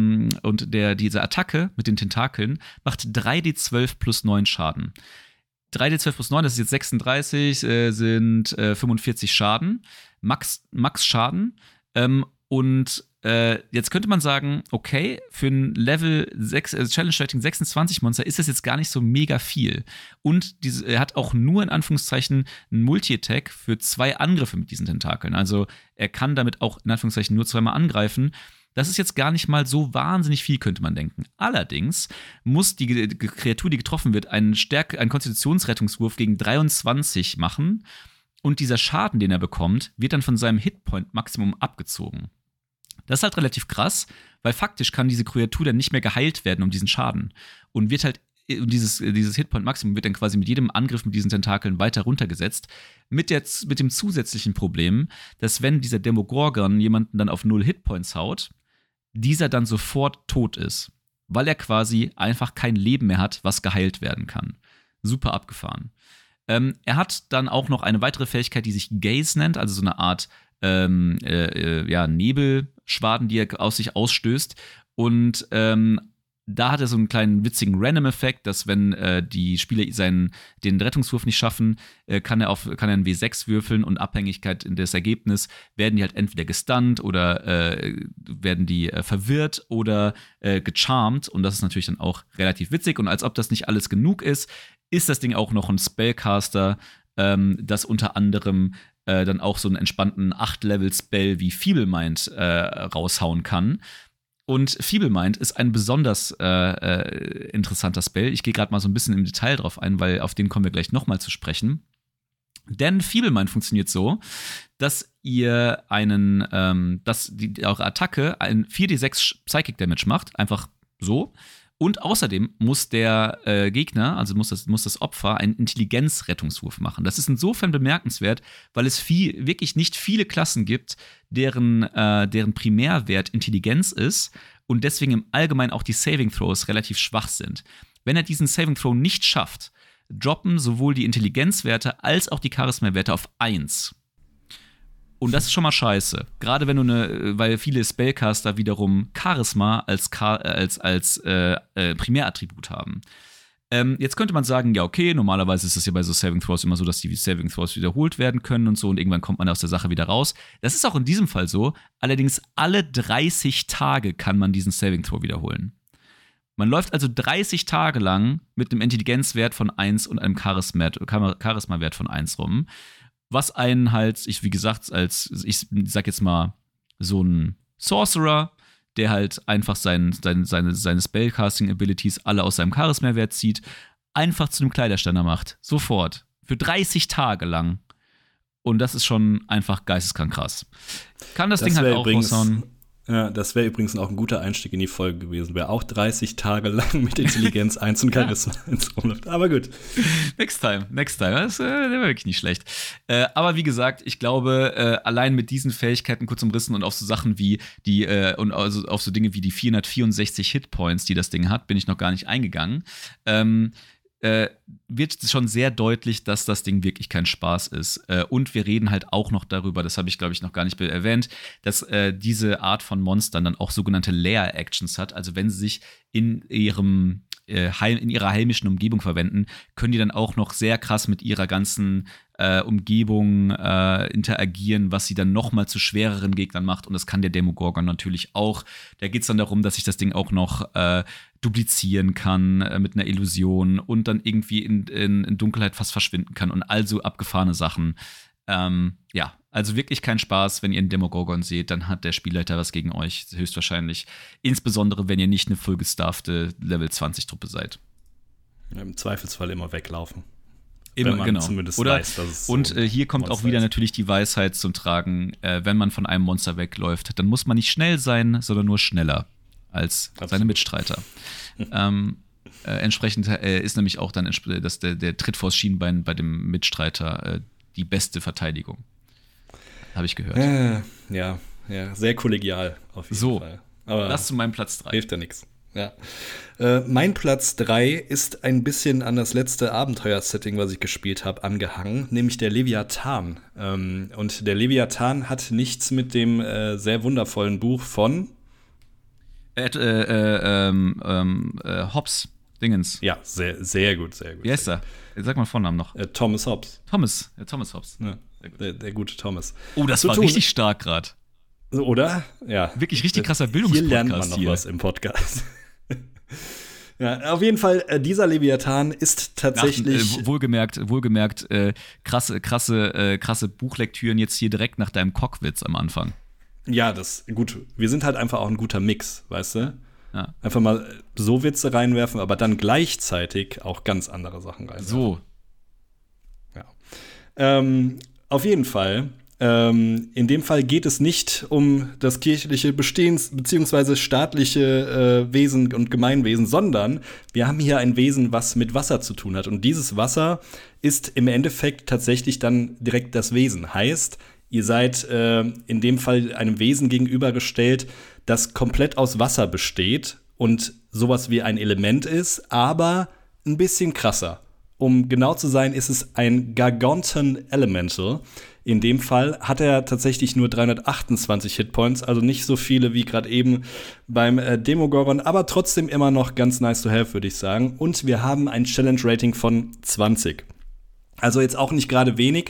Attacke mit den Tentakeln macht 3d12 plus 9 Schaden. 3d12 plus 9, das ist jetzt 36, sind 45 Schaden, Max Schaden. Und jetzt könnte man sagen, okay, für ein Level 6, Challenge Rating 26 Monster ist das jetzt gar nicht so mega viel. Und er hat auch nur in Anführungszeichen einen Multi-Attack für 2 Angriffe mit diesen Tentakeln. Also er kann damit auch in Anführungszeichen nur 2-mal angreifen. Das ist jetzt gar nicht mal so wahnsinnig viel, könnte man denken. Allerdings muss die Kreatur, die getroffen wird, einen Konstitutionsrettungswurf gegen 23 machen. Und dieser Schaden, den er bekommt, wird dann von seinem Hitpoint-Maximum abgezogen. Das ist halt relativ krass, weil faktisch kann diese Kreatur dann nicht mehr geheilt werden um diesen Schaden. Und wird halt, dieses Hitpoint-Maximum wird dann quasi mit jedem Angriff mit diesen Tentakeln weiter runtergesetzt. Mit dem zusätzlichen Problem, dass wenn dieser Demogorgon jemanden dann auf 0 Hitpoints haut, dieser dann sofort tot ist. Weil er quasi einfach kein Leben mehr hat, was geheilt werden kann. Super abgefahren. Er hat dann auch noch eine weitere Fähigkeit, die sich Gaze nennt, also so eine Art Nebelschwaden, die er aus sich ausstößt. Und Da hat er so einen kleinen witzigen Random-Effekt, dass wenn die Spieler den Rettungswurf nicht schaffen, kann er einen W6 würfeln und Abhängigkeit des Ergebnisses werden die halt entweder gestunt oder werden die verwirrt oder gecharmt. Und das ist natürlich dann auch relativ witzig. Und als ob das nicht alles genug ist das Ding auch noch ein Spellcaster, das unter anderem dann auch so einen entspannten 8-Level-Spell wie Feeble Mind raushauen kann. Und Feeble Mind ist ein besonders interessanter Spell. Ich gehe gerade mal so ein bisschen im Detail drauf ein, weil auf den kommen wir gleich nochmal zu sprechen. Denn Feeble Mind funktioniert so, dass ihr eure Attacke ein 4d6 Psychic Damage macht, einfach so. Und außerdem muss der Gegner, also muss das Opfer, einen Intelligenzrettungswurf machen. Das ist insofern bemerkenswert, weil es wirklich nicht viele Klassen gibt, deren Primärwert Intelligenz ist und deswegen im Allgemeinen auch die Saving Throws relativ schwach sind. Wenn er diesen Saving Throw nicht schafft, droppen sowohl die Intelligenzwerte als auch die Charisma-Werte auf 1. Und das ist schon mal scheiße. Gerade wenn weil viele Spellcaster wiederum Charisma als Primärattribut haben. Jetzt könnte man sagen, ja, okay, normalerweise ist es ja bei so Saving Throws immer so, dass die Saving Throws wiederholt werden können und so und irgendwann kommt man aus der Sache wieder raus. Das ist auch in diesem Fall so. Allerdings alle 30 Tage kann man diesen Saving Throw wiederholen. Man läuft also 30 Tage lang mit einem Intelligenzwert von 1 und einem Charisma-Wert von 1 rum. Was einen halt, ich sag jetzt mal, so ein Sorcerer, der halt einfach seine Spellcasting-Abilities alle aus seinem Charisma-Wert zieht, einfach zu einem Kleiderständer macht. Sofort. Für 30 Tage lang. Und das ist schon einfach geisteskrank krass. Kann das Ding halt auch raushauen. Ja, das wäre übrigens auch ein guter Einstieg in die Folge gewesen. Wäre auch 30 Tage lang mit Intelligenz 1 und Charisma 1 rumläuft. Aber gut. Next time. Das wäre wirklich nicht schlecht. Aber wie gesagt, ich glaube, allein mit diesen Fähigkeiten kurz umrissen und auf so Sachen wie auf so Dinge wie die 464 Hitpoints, die das Ding hat, bin ich noch gar nicht eingegangen. Wird schon sehr deutlich, dass das Ding wirklich kein Spaß ist. Und wir reden halt auch noch darüber, das habe ich, glaube ich, noch gar nicht erwähnt, dass diese Art von Monstern dann auch sogenannte Lair-Actions hat. Also wenn sie sich in ihrer heimischen Umgebung verwenden, können die dann auch noch sehr krass mit ihrer ganzen Umgebung interagieren, was sie dann nochmal zu schwereren Gegnern macht. Und das kann der Demogorgon natürlich auch. Da geht es dann darum, dass sich das Ding auch noch duplizieren kann mit einer Illusion und dann irgendwie in Dunkelheit fast verschwinden kann und also abgefahrene Sachen. Ja, also wirklich kein Spaß, wenn ihr einen Demogorgon seht, dann hat der Spielleiter was gegen euch, höchstwahrscheinlich. Insbesondere, wenn ihr nicht eine vollgestaffte Level-20-Truppe seid. Im Zweifelsfall immer weglaufen. Immer, genau. Zumindest oder, weiß, dass es und so hier kommt Monster auch wieder ist. natürlich die Weisheit zum Tragen, wenn man von einem Monster wegläuft, dann muss man nicht schnell sein, sondern nur schneller als seine Mitstreiter. Entsprechend ist nämlich auch dann der Tritt vors Schienbein bei dem Mitstreiter die beste Verteidigung. Habe ich gehört. Ja, sehr kollegial auf jeden Fall. Aber das zu meinem Platz 3. Hilft ja nichts. Ja. Mein Platz 3 ist ein bisschen an das letzte Abenteuer-Setting, was ich gespielt habe, angehangen, nämlich der Leviathan. Und der Leviathan hat nichts mit dem sehr wundervollen Buch von Hobbes, Dingens. Ja, sehr, sehr gut, sehr gut. Wie heißt er? Sag mal Vornamen noch. Thomas Hobbes. Thomas Hobbes. Ja, der gute Thomas. Oh, das war richtig stark gerade. Oder? Ja. Wirklich richtig krasser Bildungspodcast hier. Lernt man noch was im Podcast. Ja, auf jeden Fall, dieser Leviathan ist tatsächlich. Wohlgemerkt, krasse Buchlektüren jetzt hier direkt nach deinem Cockwitz am Anfang. Ja, das gut. Wir sind halt einfach auch ein guter Mix, weißt du? Ja. Einfach mal so Witze reinwerfen, aber dann gleichzeitig auch ganz andere Sachen reinwerfen. So. Ja. Auf jeden Fall. In dem Fall geht es nicht um das kirchliche Bestehens- bzw. staatliche Wesen und Gemeinwesen, sondern wir haben hier ein Wesen, was mit Wasser zu tun hat. Und dieses Wasser ist im Endeffekt tatsächlich dann direkt das Wesen. Heißt, ihr seid in dem Fall einem Wesen gegenübergestellt, das komplett aus Wasser besteht und sowas wie ein Element ist, aber ein bisschen krasser. Um genau zu sein, ist es ein Garganton Elemental. In dem Fall hat er tatsächlich nur 328 Hitpoints, also nicht so viele wie gerade eben beim Demogorgon, aber trotzdem immer noch ganz nice to have, würde ich sagen. Und wir haben ein Challenge-Rating von 20. Also jetzt auch nicht gerade wenig.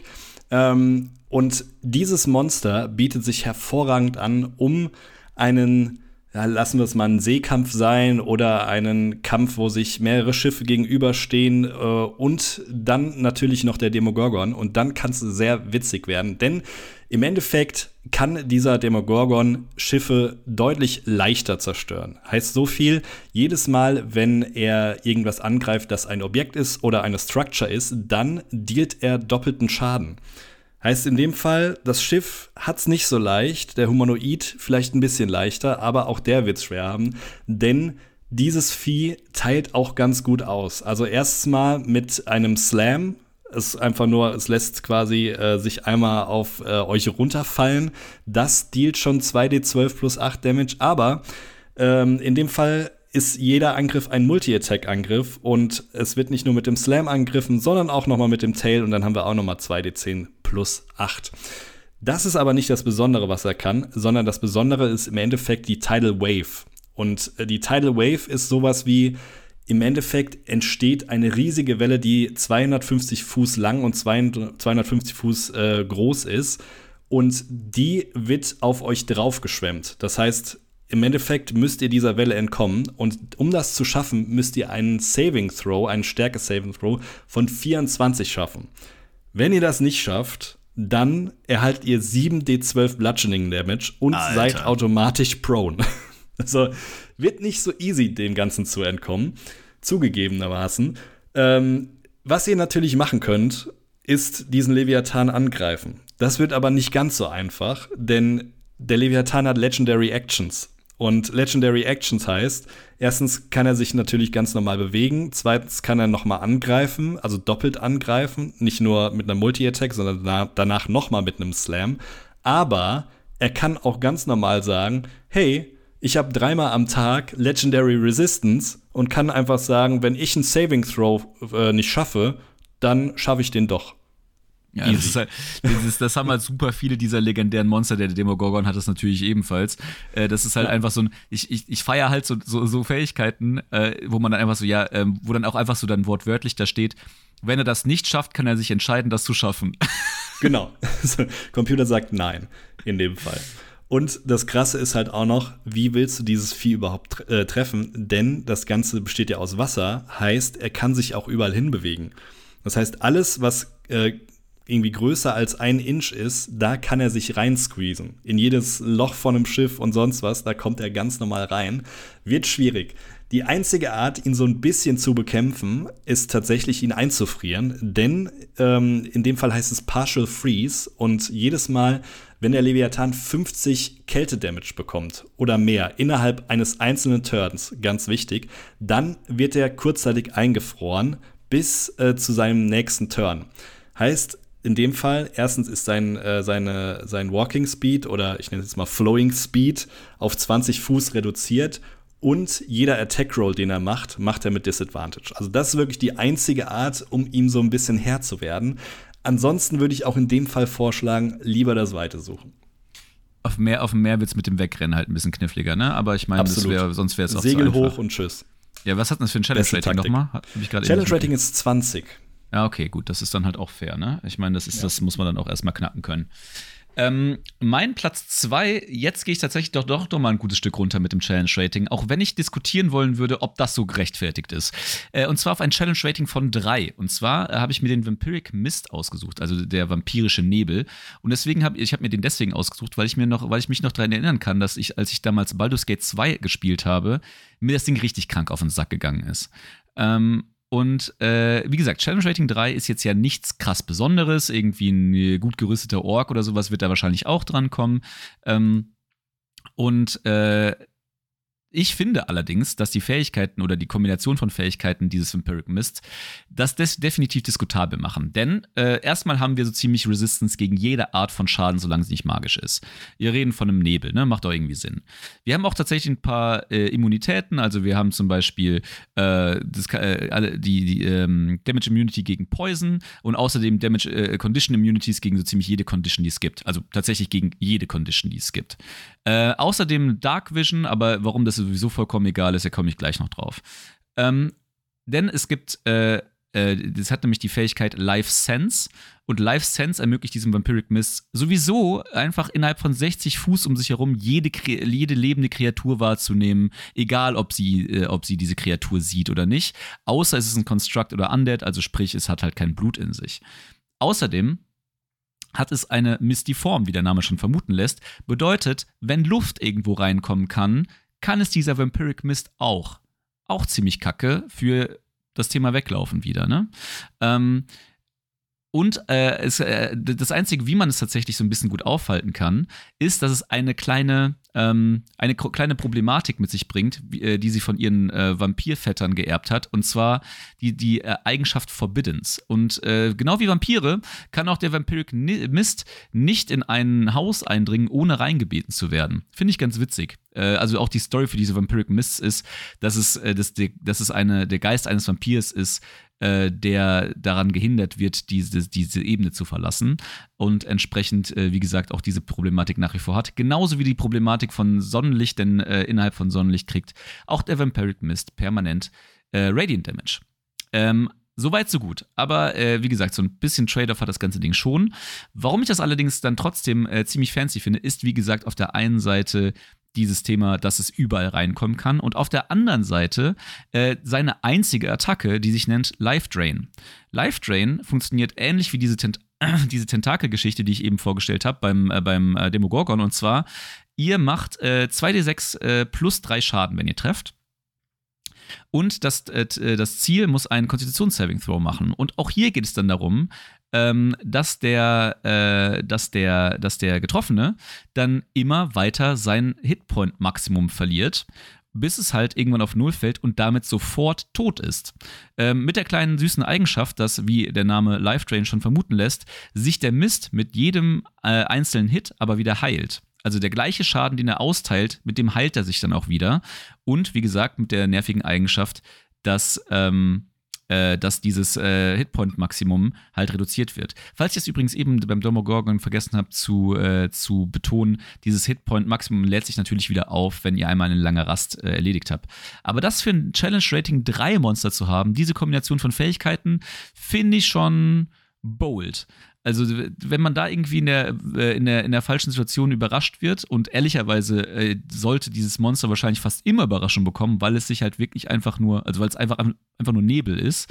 Und dieses Monster bietet sich hervorragend an, um einen, ja, lassen wir es mal einen Seekampf sein oder einen Kampf, wo sich mehrere Schiffe gegenüberstehen und dann natürlich noch der Demogorgon. Und dann kann es sehr witzig werden, denn im Endeffekt kann dieser Demogorgon Schiffe deutlich leichter zerstören. Heißt so viel, jedes Mal, wenn er irgendwas angreift, das ein Objekt ist oder eine Structure ist, dann dealt er doppelten Schaden. Heißt in dem Fall, das Schiff hat's nicht so leicht, der Humanoid vielleicht ein bisschen leichter, aber auch der wird's schwer haben, denn dieses Vieh teilt auch ganz gut aus. Also erstens mal mit einem Slam, es einfach nur, es lässt quasi sich einmal auf euch runterfallen. Das dealt schon 2d12 plus 8 Damage, aber in dem Fall ist jeder Angriff ein Multi-Attack-Angriff und es wird nicht nur mit dem Slam angegriffen, sondern auch nochmal mit dem Tail und dann haben wir auch nochmal 2d10 plus 8. Das ist aber nicht das Besondere, was er kann, sondern das Besondere ist im Endeffekt die Tidal Wave. Und die Tidal Wave ist sowas wie, im Endeffekt entsteht eine riesige Welle, die 250 Fuß lang und 250 Fuß groß ist und die wird auf euch draufgeschwemmt. Das heißt, im Endeffekt müsst ihr dieser Welle entkommen und um das zu schaffen, müsst ihr einen Saving Throw, einen Stärke-Saving Throw von 24 schaffen. Wenn ihr das nicht schafft, dann erhaltet ihr 7d12 Bludgeoning Damage und Alter, seid automatisch prone. Also wird nicht so easy, dem Ganzen zu entkommen, zugegebenermaßen. Was ihr natürlich machen könnt, ist diesen Leviathan angreifen. Das wird aber nicht ganz so einfach, denn der Leviathan hat Legendary Actions. Und Legendary Actions heißt, erstens kann er sich natürlich ganz normal bewegen, zweitens kann er nochmal angreifen, also doppelt angreifen, nicht nur mit einer Multi-Attack, sondern danach nochmal mit einem Slam. Aber er kann auch ganz normal sagen, hey, ich habe 3-mal am Tag Legendary Resistance und kann einfach sagen, wenn ich einen Saving Throw nicht schaffe, dann schaffe ich den doch. Ja, das ist halt, das haben halt super viele dieser legendären Monster. Der Demogorgon hat das natürlich ebenfalls. Das ist halt einfach so ein, ich feiere halt so Fähigkeiten, wo man dann einfach so, wo dann auch einfach so dann wortwörtlich da steht, wenn er das nicht schafft, kann er sich entscheiden, das zu schaffen. Genau. Computer sagt nein, in dem Fall. Und das Krasse ist halt auch noch, wie willst du dieses Vieh überhaupt treffen? Denn das Ganze besteht ja aus Wasser, heißt, er kann sich auch überall hinbewegen. Das heißt, alles, was irgendwie größer als 1 Inch ist, da kann er sich reinsqueezen. In jedes Loch von einem Schiff und sonst was, da kommt er ganz normal rein. Wird schwierig. Die einzige Art, ihn so ein bisschen zu bekämpfen, ist tatsächlich, ihn einzufrieren. Denn in dem Fall heißt es Partial Freeze. Und jedes Mal, wenn der Leviathan 50 Kälte-Damage bekommt oder mehr innerhalb eines einzelnen Turns, ganz wichtig, dann wird er kurzzeitig eingefroren bis zu seinem nächsten Turn. Heißt, in dem Fall, erstens ist sein Walking Speed oder ich nenne es jetzt mal Flowing Speed auf 20 Fuß reduziert und jeder Attack Roll, den er macht, macht er mit Disadvantage. Also das ist wirklich die einzige Art, um ihm so ein bisschen Herr zu werden. Ansonsten würde ich auch in dem Fall vorschlagen, lieber das Weite suchen. Auf dem Meer wird es mit dem Wegrennen halt ein bisschen kniffliger, ne? Aber ich meine, sonst wäre es auch Segel zu einfach. hoch und tschüss. Ja, was hat denn das für ein Challenge-Rating nochmal? Challenge-Rating ist 20. Ja, okay, gut, das ist dann halt auch fair, ne? Ich meine, das muss man dann auch erstmal knacken können. Mein Platz 2, jetzt gehe ich tatsächlich doch mal ein gutes Stück runter mit dem Challenge-Rating, auch wenn ich diskutieren wollen würde, ob das so gerechtfertigt ist. Und zwar auf ein Challenge-Rating von 3. Und zwar habe ich mir den Vampiric Mist ausgesucht, also der vampirische Nebel. Und deswegen habe ich mir den deswegen ausgesucht, weil ich mich noch daran erinnern kann, dass als ich damals Baldur's Gate 2 gespielt habe, mir das Ding richtig krank auf den Sack gegangen ist. Und wie gesagt, Challenge Rating 3 ist jetzt ja nichts krass Besonderes. Irgendwie ein gut gerüsteter Ork oder sowas wird da wahrscheinlich auch dran kommen. Ich finde allerdings, dass die Fähigkeiten oder die Kombination von Fähigkeiten dieses Vampiric Mist das definitiv diskutabel machen. Denn erstmal haben wir so ziemlich Resistance gegen jede Art von Schaden, solange es nicht magisch ist. Wir reden von einem Nebel, ne? Macht doch irgendwie Sinn. Wir haben auch tatsächlich ein paar Immunitäten. Also wir haben zum Beispiel Damage Immunity gegen Poison und außerdem Damage Condition Immunities gegen so ziemlich jede Condition, die es gibt. Also tatsächlich gegen jede Condition, die es gibt. Außerdem Dark Vision, aber warum das sowieso vollkommen egal ist, da komme ich gleich noch drauf. Denn es gibt, das hat nämlich die Fähigkeit Life Sense und Life Sense ermöglicht diesem Vampiric Mist sowieso einfach innerhalb von 60 Fuß um sich herum jede lebende Kreatur wahrzunehmen, egal ob sie diese Kreatur sieht oder nicht, außer es ist ein Construct oder Undead, also sprich, es hat halt kein Blut in sich. Außerdem hat es eine Misty Form, wie der Name schon vermuten lässt. Bedeutet, wenn Luft irgendwo reinkommen kann, kann es dieser Vampiric Mist auch. Auch ziemlich kacke für das Thema Weglaufen wieder, ne? Das Einzige, wie man es tatsächlich so ein bisschen gut aufhalten kann, ist, dass es eine kleine Problematik mit sich bringt, die sie von ihren Vampirvettern geerbt hat, und zwar die Eigenschaft Forbiddance. Und genau wie Vampire kann auch der Vampiric Mist nicht in ein Haus eindringen, ohne reingebeten zu werden. Finde ich ganz witzig. Also auch die Story für diese Vampiric Mists ist, dass der Geist eines Vampirs ist, der daran gehindert wird, diese Ebene zu verlassen und entsprechend, wie gesagt, auch diese Problematik nach wie vor hat. Genauso wie die Problematik von Sonnenlicht, denn innerhalb von Sonnenlicht kriegt auch der Vampiric Mist permanent Radiant Damage. Soweit, so gut. Aber wie gesagt, so ein bisschen Trade-off hat das ganze Ding schon. Warum ich das allerdings dann trotzdem ziemlich fancy finde, ist, wie gesagt, auf der einen Seite dieses Thema, dass es überall reinkommen kann, und auf der anderen Seite seine einzige Attacke, die sich nennt Life Drain. Life Drain funktioniert ähnlich wie diese Tentakelgeschichte, die ich eben vorgestellt habe beim Demogorgon, und zwar, ihr macht 2d6 plus 3 Schaden, wenn ihr trefft. Und das Ziel muss einen Constitution Saving Throw machen. Und auch hier geht es dann darum, dass der Getroffene dann immer weiter sein Hitpoint-Maximum verliert, bis es halt irgendwann auf 0 fällt und damit sofort tot ist. Mit der kleinen süßen Eigenschaft, dass, wie der Name Life Drain schon vermuten lässt, sich der Mist mit jedem einzelnen Hit aber wieder heilt. Also der gleiche Schaden, den er austeilt, mit dem heilt er sich dann auch wieder. Und wie gesagt, mit der nervigen Eigenschaft, dass dieses Hitpoint-Maximum halt reduziert wird. Falls ich es übrigens eben beim Demogorgon vergessen habe zu betonen, dieses Hitpoint-Maximum lädt sich natürlich wieder auf, wenn ihr einmal eine lange Rast erledigt habt. Aber das für ein Challenge-Rating 3 Monster zu haben, diese Kombination von Fähigkeiten, finde ich schon bold. Also wenn man da irgendwie in der falschen Situation überrascht wird, und ehrlicherweise sollte dieses Monster wahrscheinlich fast immer Überraschung bekommen, weil es sich halt wirklich einfach nur, also weil es einfach nur Nebel ist,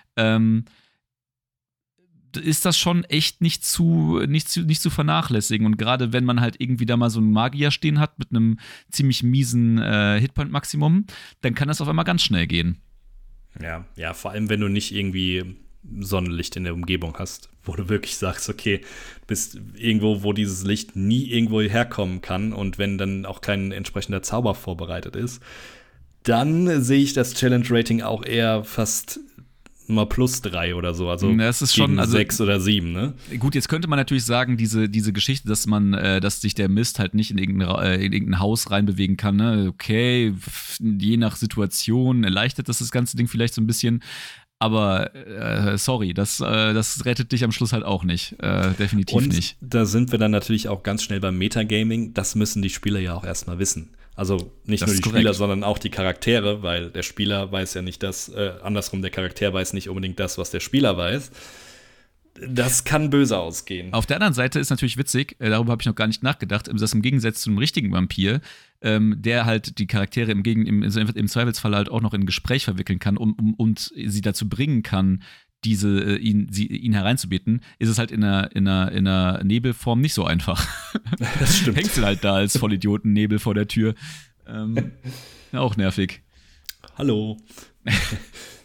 ist das schon echt nicht zu vernachlässigen. Und gerade wenn man halt irgendwie da mal so einen Magier stehen hat mit einem ziemlich miesen Hitpoint-Maximum, dann kann das auf einmal ganz schnell gehen. Ja, vor allem, wenn du nicht irgendwie Sonnenlicht in der Umgebung hast, wo du wirklich sagst, okay, du bist irgendwo, wo dieses Licht nie irgendwo herkommen kann, und wenn dann auch kein entsprechender Zauber vorbereitet ist, dann sehe ich das Challenge-Rating auch eher fast mal plus 3 oder so, also das ist schon, also 6 oder 7, ne? Gut, jetzt könnte man natürlich sagen, diese Geschichte, dass sich der Mist halt nicht in irgendein Haus reinbewegen kann, ne? Okay, je nach Situation erleichtert das ganze Ding vielleicht so ein bisschen. Aber sorry, das rettet dich am Schluss halt auch nicht. Definitiv und nicht. Da sind wir dann natürlich auch ganz schnell beim Metagaming. Das müssen die Spieler ja auch erstmal wissen. Also nicht das nur die Spieler, korrekt. Sondern auch die Charaktere, weil der Spieler weiß ja nicht das, andersrum, der Charakter weiß nicht unbedingt das, was der Spieler weiß. Das kann böse ausgehen. Auf der anderen Seite ist natürlich witzig, darüber habe ich noch gar nicht nachgedacht, dass im Gegensatz zu einem richtigen Vampir, der halt die Charaktere im Zweifelsfall halt auch noch in ein Gespräch verwickeln kann und sie dazu bringen kann, ihn hereinzubeten, ist es halt in einer Nebelform nicht so einfach. Das stimmt. Hängst du halt da als Vollidioten Nebel vor der Tür. Auch nervig. Hallo.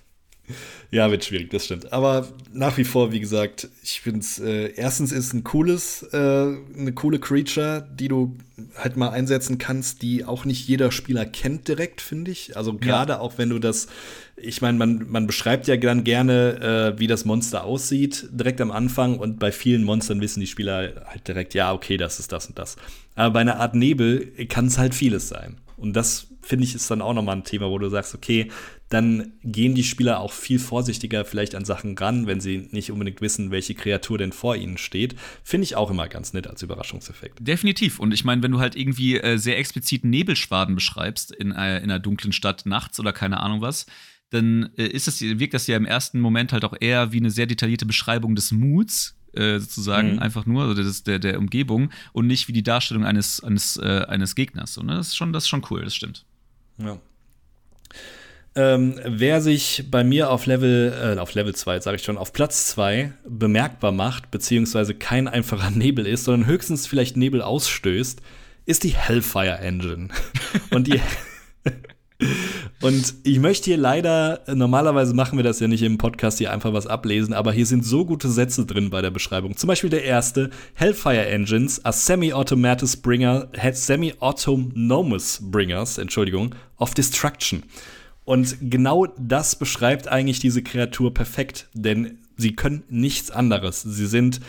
Ja, wird schwierig, das stimmt. Aber nach wie vor, wie gesagt, ich finde es, erstens ist eine coole Creature, die du halt mal einsetzen kannst, die auch nicht jeder Spieler kennt direkt, finde ich. Also gerade auch, wenn du das, ich meine, man beschreibt ja dann gerne, wie das Monster aussieht, direkt am Anfang. Und bei vielen Monstern wissen die Spieler halt direkt, ja, okay, das ist das und das. Aber bei einer Art Nebel kann es halt vieles sein. Und das, finde ich, ist dann auch nochmal ein Thema, wo du sagst, okay, dann gehen die Spieler auch viel vorsichtiger vielleicht an Sachen ran, wenn sie nicht unbedingt wissen, welche Kreatur denn vor ihnen steht. Finde ich auch immer ganz nett als Überraschungseffekt. Definitiv. Und ich meine, wenn du halt irgendwie sehr explizit Nebelschwaden beschreibst in einer dunklen Stadt nachts oder keine Ahnung was, dann wirkt das ja im ersten Moment halt auch eher wie eine sehr detaillierte Beschreibung des Moods, sozusagen, einfach nur, also der Umgebung und nicht wie die Darstellung eines Gegners. Und das ist schon cool, das stimmt. Ja. Wer sich bei mir auf Level 2, sage ich schon, auf Platz 2 bemerkbar macht, beziehungsweise kein einfacher Nebel ist, sondern höchstens vielleicht Nebel ausstößt, ist die Hellfire Engine. Und ich möchte hier leider, normalerweise machen wir das ja nicht im Podcast, hier einfach was ablesen, aber hier sind so gute Sätze drin bei der Beschreibung. Zum Beispiel der erste: Hellfire Engines are semi-autonomous bringers, of destruction. Und genau das beschreibt eigentlich diese Kreatur perfekt, denn sie können nichts anderes. Sie sind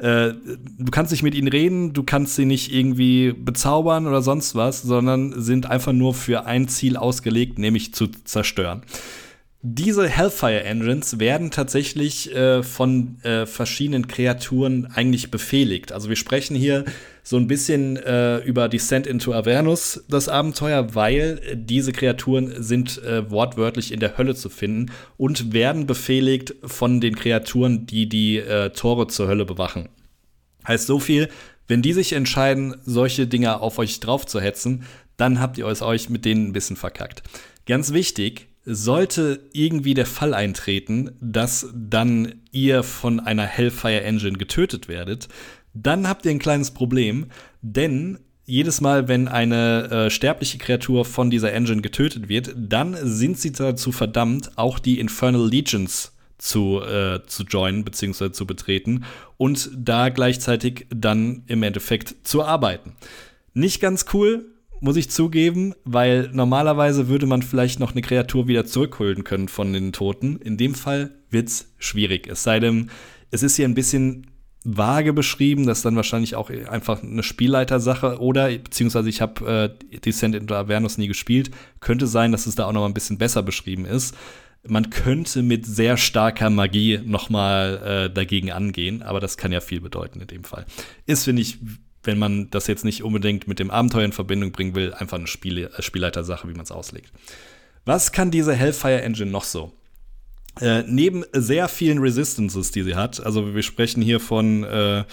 du kannst nicht mit ihnen reden, du kannst sie nicht irgendwie bezaubern oder sonst was, sondern sind einfach nur für ein Ziel ausgelegt, nämlich zu zerstören. Diese Hellfire Engines werden tatsächlich von verschiedenen Kreaturen eigentlich befehligt. Also wir sprechen hier so ein bisschen über Descent into Avernus, das Abenteuer, weil diese Kreaturen sind wortwörtlich in der Hölle zu finden und werden befehligt von den Kreaturen, die Tore zur Hölle bewachen. Heißt so viel, wenn die sich entscheiden, solche Dinger auf euch drauf zu hetzen, dann habt ihr euch mit denen ein bisschen verkackt. Ganz wichtig: Sollte irgendwie der Fall eintreten, dass dann ihr von einer Hellfire Engine getötet werdet, dann habt ihr ein kleines Problem, denn jedes Mal, wenn eine sterbliche Kreatur von dieser Engine getötet wird, dann sind sie dazu verdammt, auch die Infernal Legions zu joinen bzw. zu betreten und da gleichzeitig dann im Endeffekt zu arbeiten. Nicht ganz cool, muss ich zugeben, weil normalerweise würde man vielleicht noch eine Kreatur wieder zurückholen können von den Toten. In dem Fall wird's schwierig. Es sei denn, es ist hier ein bisschen vage beschrieben, das ist dann wahrscheinlich auch einfach eine Spielleitersache oder, beziehungsweise ich habe Descent into Avernus nie gespielt. Könnte sein, dass es da auch noch mal ein bisschen besser beschrieben ist. Man könnte mit sehr starker Magie noch mal dagegen angehen, aber das kann ja viel bedeuten in dem Fall. Ist, finde ich, wenn man das jetzt nicht unbedingt mit dem Abenteuer in Verbindung bringen will, einfach eine Spielleitersache, wie man es auslegt. Was kann diese Hellfire Engine noch so? Neben sehr vielen Resistances, die sie hat, also wir sprechen hier von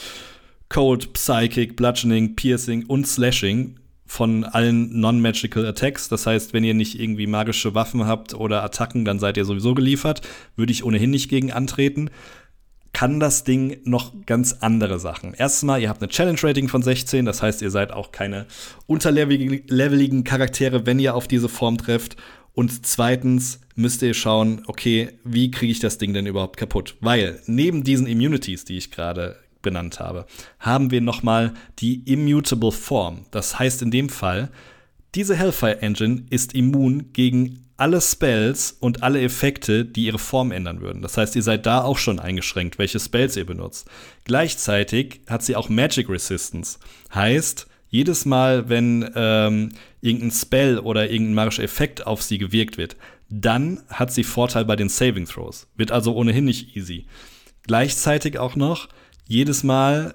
Cold, Psychic, Bludgeoning, Piercing und Slashing, von allen Non-Magical Attacks. Das heißt, wenn ihr nicht irgendwie magische Waffen habt oder Attacken, dann seid ihr sowieso geliefert. Würde ich ohnehin nicht gegen antreten. Kann das Ding noch ganz andere Sachen. Erstens mal, ihr habt eine Challenge-Rating von 16, das heißt, ihr seid auch keine unterleveligen Charaktere, wenn ihr auf diese Form trefft. Und zweitens müsst ihr schauen, okay, wie kriege ich das Ding denn überhaupt kaputt? Weil neben diesen Immunities, die ich gerade benannt habe, haben wir noch mal die Immutable Form. Das heißt in dem Fall, diese Hellfire Engine ist immun gegen alle Spells und alle Effekte, die ihre Form ändern würden. Das heißt, ihr seid da auch schon eingeschränkt, welche Spells ihr benutzt. Gleichzeitig hat sie auch Magic Resistance. Heißt, jedes Mal, wenn irgendein Spell oder irgendein magischer Effekt auf sie gewirkt wird, dann hat sie Vorteil bei den Saving Throws. Wird also ohnehin nicht easy. Gleichzeitig auch noch, jedes Mal,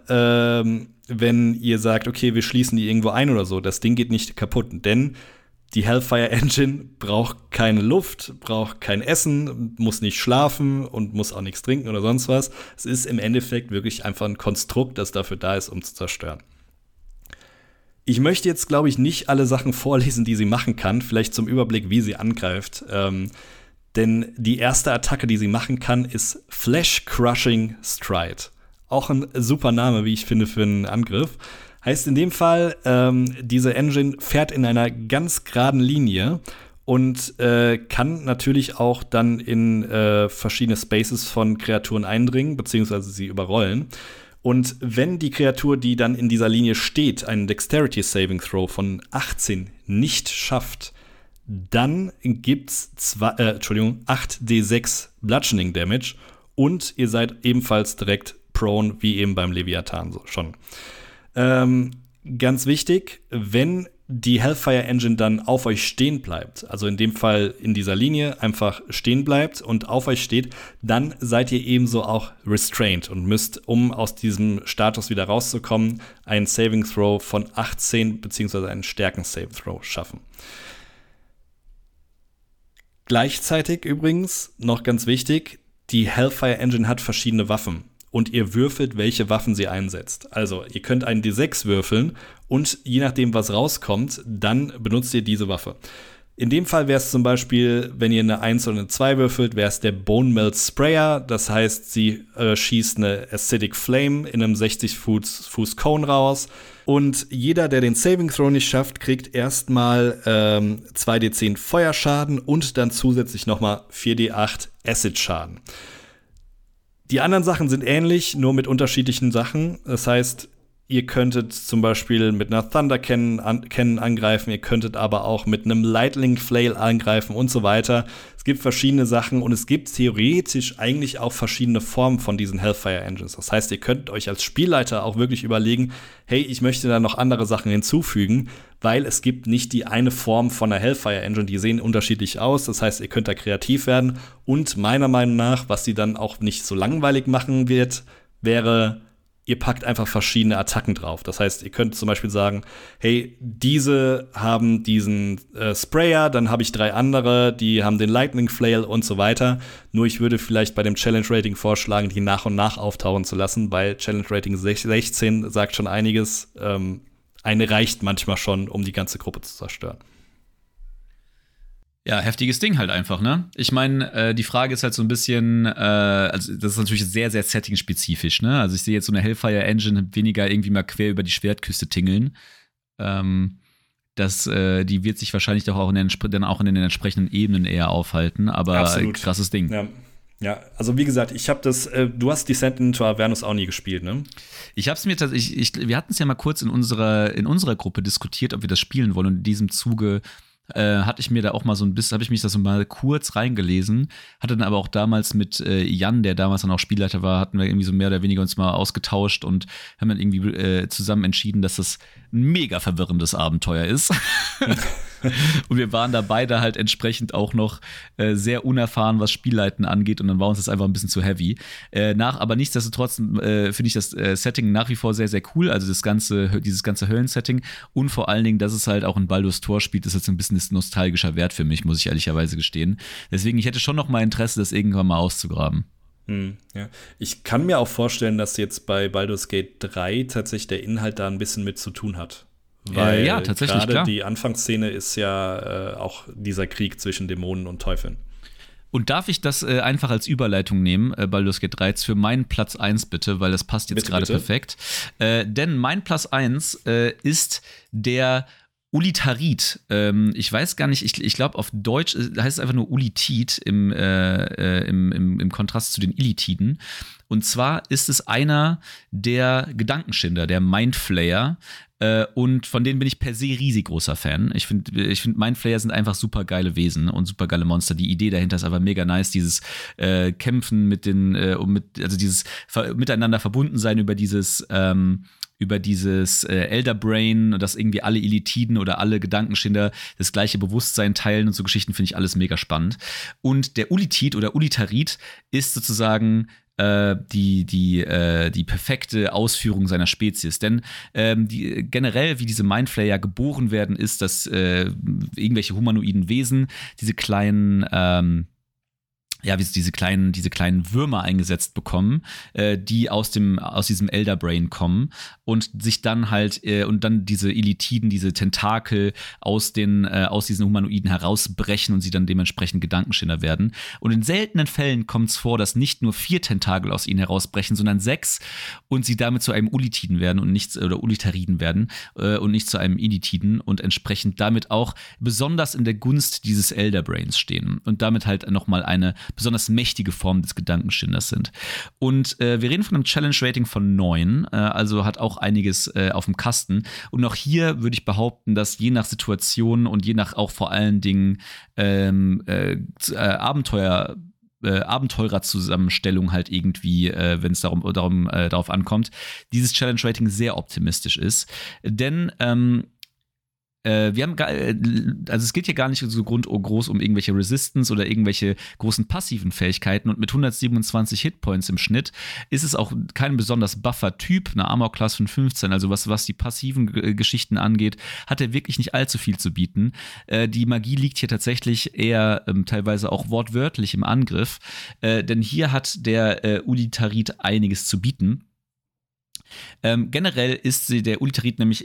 wenn ihr sagt, okay, wir schließen die irgendwo ein oder so, das Ding geht nicht kaputt. Denn die Hellfire Engine braucht keine Luft, braucht kein Essen, muss nicht schlafen und muss auch nichts trinken oder sonst was. Es ist im Endeffekt wirklich einfach ein Konstrukt, das dafür da ist, um zu zerstören. Ich möchte jetzt, glaube ich, nicht alle Sachen vorlesen, die sie machen kann. Vielleicht zum Überblick, wie sie angreift. Denn die erste Attacke, die sie machen kann, ist Flesh Crushing Stride. Auch ein super Name, wie ich finde, für einen Angriff. Heißt in dem Fall, diese Engine fährt in einer ganz geraden Linie und kann natürlich auch dann in verschiedene Spaces von Kreaturen eindringen, beziehungsweise sie überrollen. Und wenn die Kreatur, die dann in dieser Linie steht, einen Dexterity Saving Throw von 18 nicht schafft, dann gibt's 8d6 Bludgeoning Damage und ihr seid ebenfalls direkt prone, wie eben beim Leviathan schon. Ganz wichtig, wenn die Hellfire Engine dann auf euch stehen bleibt, also in dem Fall in dieser Linie einfach stehen bleibt und auf euch steht, dann seid ihr ebenso auch restrained und müsst, um aus diesem Status wieder rauszukommen, einen Saving Throw von 18 beziehungsweise einen Stärken-Saving Throw schaffen. Gleichzeitig übrigens, noch ganz wichtig, die Hellfire Engine hat verschiedene Waffen. Und ihr würfelt, welche Waffen sie einsetzt. Also, ihr könnt einen D6 würfeln und je nachdem, was rauskommt, dann benutzt ihr diese Waffe. In dem Fall wäre es zum Beispiel, wenn ihr eine 1 oder eine 2 würfelt, wäre es der Bone Melt Sprayer. Das heißt, sie schießt eine Acidic Flame in einem 60 Fuß Cone raus. Und jeder, der den Saving Throw nicht schafft, kriegt erstmal 2d10 Feuerschaden und dann zusätzlich nochmal 4d8 Acid-Schaden. Die anderen Sachen sind ähnlich, nur mit unterschiedlichen Sachen. Das heißt, ihr könntet zum Beispiel mit einer Thunder Cannon angreifen, ihr könntet aber auch mit einem Lightning Flail angreifen und so weiter. Es gibt verschiedene Sachen und es gibt theoretisch eigentlich auch verschiedene Formen von diesen Hellfire Engines. Das heißt, ihr könnt euch als Spielleiter auch wirklich überlegen, hey, ich möchte da noch andere Sachen hinzufügen, weil es gibt nicht die eine Form von einer Hellfire Engine, die sehen unterschiedlich aus. Das heißt, ihr könnt da kreativ werden. Und meiner Meinung nach, was sie dann auch nicht so langweilig machen wird, wäre, ihr packt einfach verschiedene Attacken drauf. Das heißt, ihr könnt zum Beispiel sagen, hey, diese haben diesen Sprayer, dann habe ich 3 andere, die haben den Lightning Flail und so weiter. Nur ich würde vielleicht bei dem Challenge Rating vorschlagen, die nach und nach auftauchen zu lassen, weil Challenge Rating 16 sagt schon einiges. Eine reicht manchmal schon, um die ganze Gruppe zu zerstören. Ja, heftiges Ding halt einfach, ne? Ich meine, die Frage ist halt so ein bisschen, also das ist natürlich sehr, sehr setting-spezifisch, ne? Also ich sehe jetzt so eine Hellfire Engine weniger irgendwie mal quer über die Schwertküste tingeln. Die wird sich wahrscheinlich doch auch dann auch in den entsprechenden Ebenen eher aufhalten, aber Absolut. Krasses Ding. Ja, also wie gesagt, ich habe das, du hast Descent into Avernus auch nie gespielt, ne? Ich habe es mir tatsächlich, wir hatten es ja mal kurz in unserer Gruppe diskutiert, ob wir das spielen wollen und in diesem Zuge hatte ich mir da auch mal so ein bisschen, habe ich mich da so mal kurz reingelesen, hatte dann aber auch damals mit Jan, der damals dann auch Spielleiter war, hatten wir irgendwie so mehr oder weniger uns mal ausgetauscht und haben dann irgendwie zusammen entschieden, dass das ein mega verwirrendes Abenteuer ist. Und wir waren da beide halt entsprechend auch noch sehr unerfahren, was Spielleiten angeht. Und dann war uns das einfach ein bisschen zu heavy. Aber nichtsdestotrotz finde ich das Setting nach wie vor sehr, sehr cool. Also dieses ganze Höllensetting. Und vor allen Dingen, dass es halt auch in Baldur's Tor spielt, ist jetzt ein bisschen nostalgischer Wert für mich, muss ich ehrlicherweise gestehen. Deswegen, ich hätte schon noch mal Interesse, das irgendwann mal auszugraben. Ja. Ich kann mir auch vorstellen, dass jetzt bei Baldur's Gate 3 tatsächlich der Inhalt da ein bisschen mit zu tun hat. Weil ja, tatsächlich, gerade die Anfangsszene ist ja auch dieser Krieg zwischen Dämonen und Teufeln. Und darf ich das einfach als Überleitung nehmen, Baldur's Gate 3, für meinen Platz 1 bitte, weil das passt jetzt gerade perfekt. Denn mein Platz 1 ist der Ulitarit. Ich weiß gar nicht, ich glaube auf Deutsch heißt es einfach nur Ulitit im Kontrast zu den Illitiden. Und zwar ist es einer der Gedankenschinder, der Mindflayer. Und von denen bin ich per se riesig großer Fan. Ich finde, Mindflayer sind einfach super geile Wesen und super geile Monster. Die Idee dahinter ist einfach mega nice. Dieses Kämpfen mit also dieses miteinander verbunden sein über dieses Elder Brain, dass irgendwie alle Illitiden oder alle Gedankenschinder das gleiche Bewusstsein teilen und so Geschichten finde ich alles mega spannend. Und der Ulitit oder Ulitarit ist sozusagen die perfekte Ausführung seiner Spezies. Denn generell, wie diese Mindflayer geboren werden, ist, dass irgendwelche humanoiden Wesen diese kleinen ja, wie sie diese kleinen Würmer eingesetzt bekommen, die aus diesem Elder Brain kommen und sich dann halt, und dann diese Elitiden, diese Tentakel aus diesen Humanoiden herausbrechen und sie dann dementsprechend Gedankenschinder werden. Und in seltenen Fällen kommt es vor, dass nicht nur 4 Tentakel aus ihnen herausbrechen, sondern 6 und sie damit zu einem Ulitiden werden und nicht, oder Ulitariden werden, und nicht zu einem Elitiden und entsprechend damit auch besonders in der Gunst dieses Elder Brains stehen und damit halt nochmal eine besonders mächtige Form des Gedankenschinders sind. Und wir reden von einem Challenge-Rating von 9, also hat auch einiges auf dem Kasten. Und auch hier würde ich behaupten, dass je nach Situation und je nach auch vor allen Dingen Abenteurerzusammenstellung halt irgendwie, wenn es darauf ankommt, dieses Challenge-Rating sehr optimistisch ist. Denn also es geht hier gar nicht so groß um irgendwelche Resistance oder irgendwelche großen passiven Fähigkeiten und mit 127 Hitpoints im Schnitt ist es auch kein besonders buffer Typ, eine Armor-Class von 15, also was die passiven Geschichten angeht, hat er wirklich nicht allzu viel zu bieten. Die Magie liegt hier tatsächlich eher teilweise auch wortwörtlich im Angriff, denn hier hat der Ulitarid einiges zu bieten. Generell ist der Ulitarid nämlich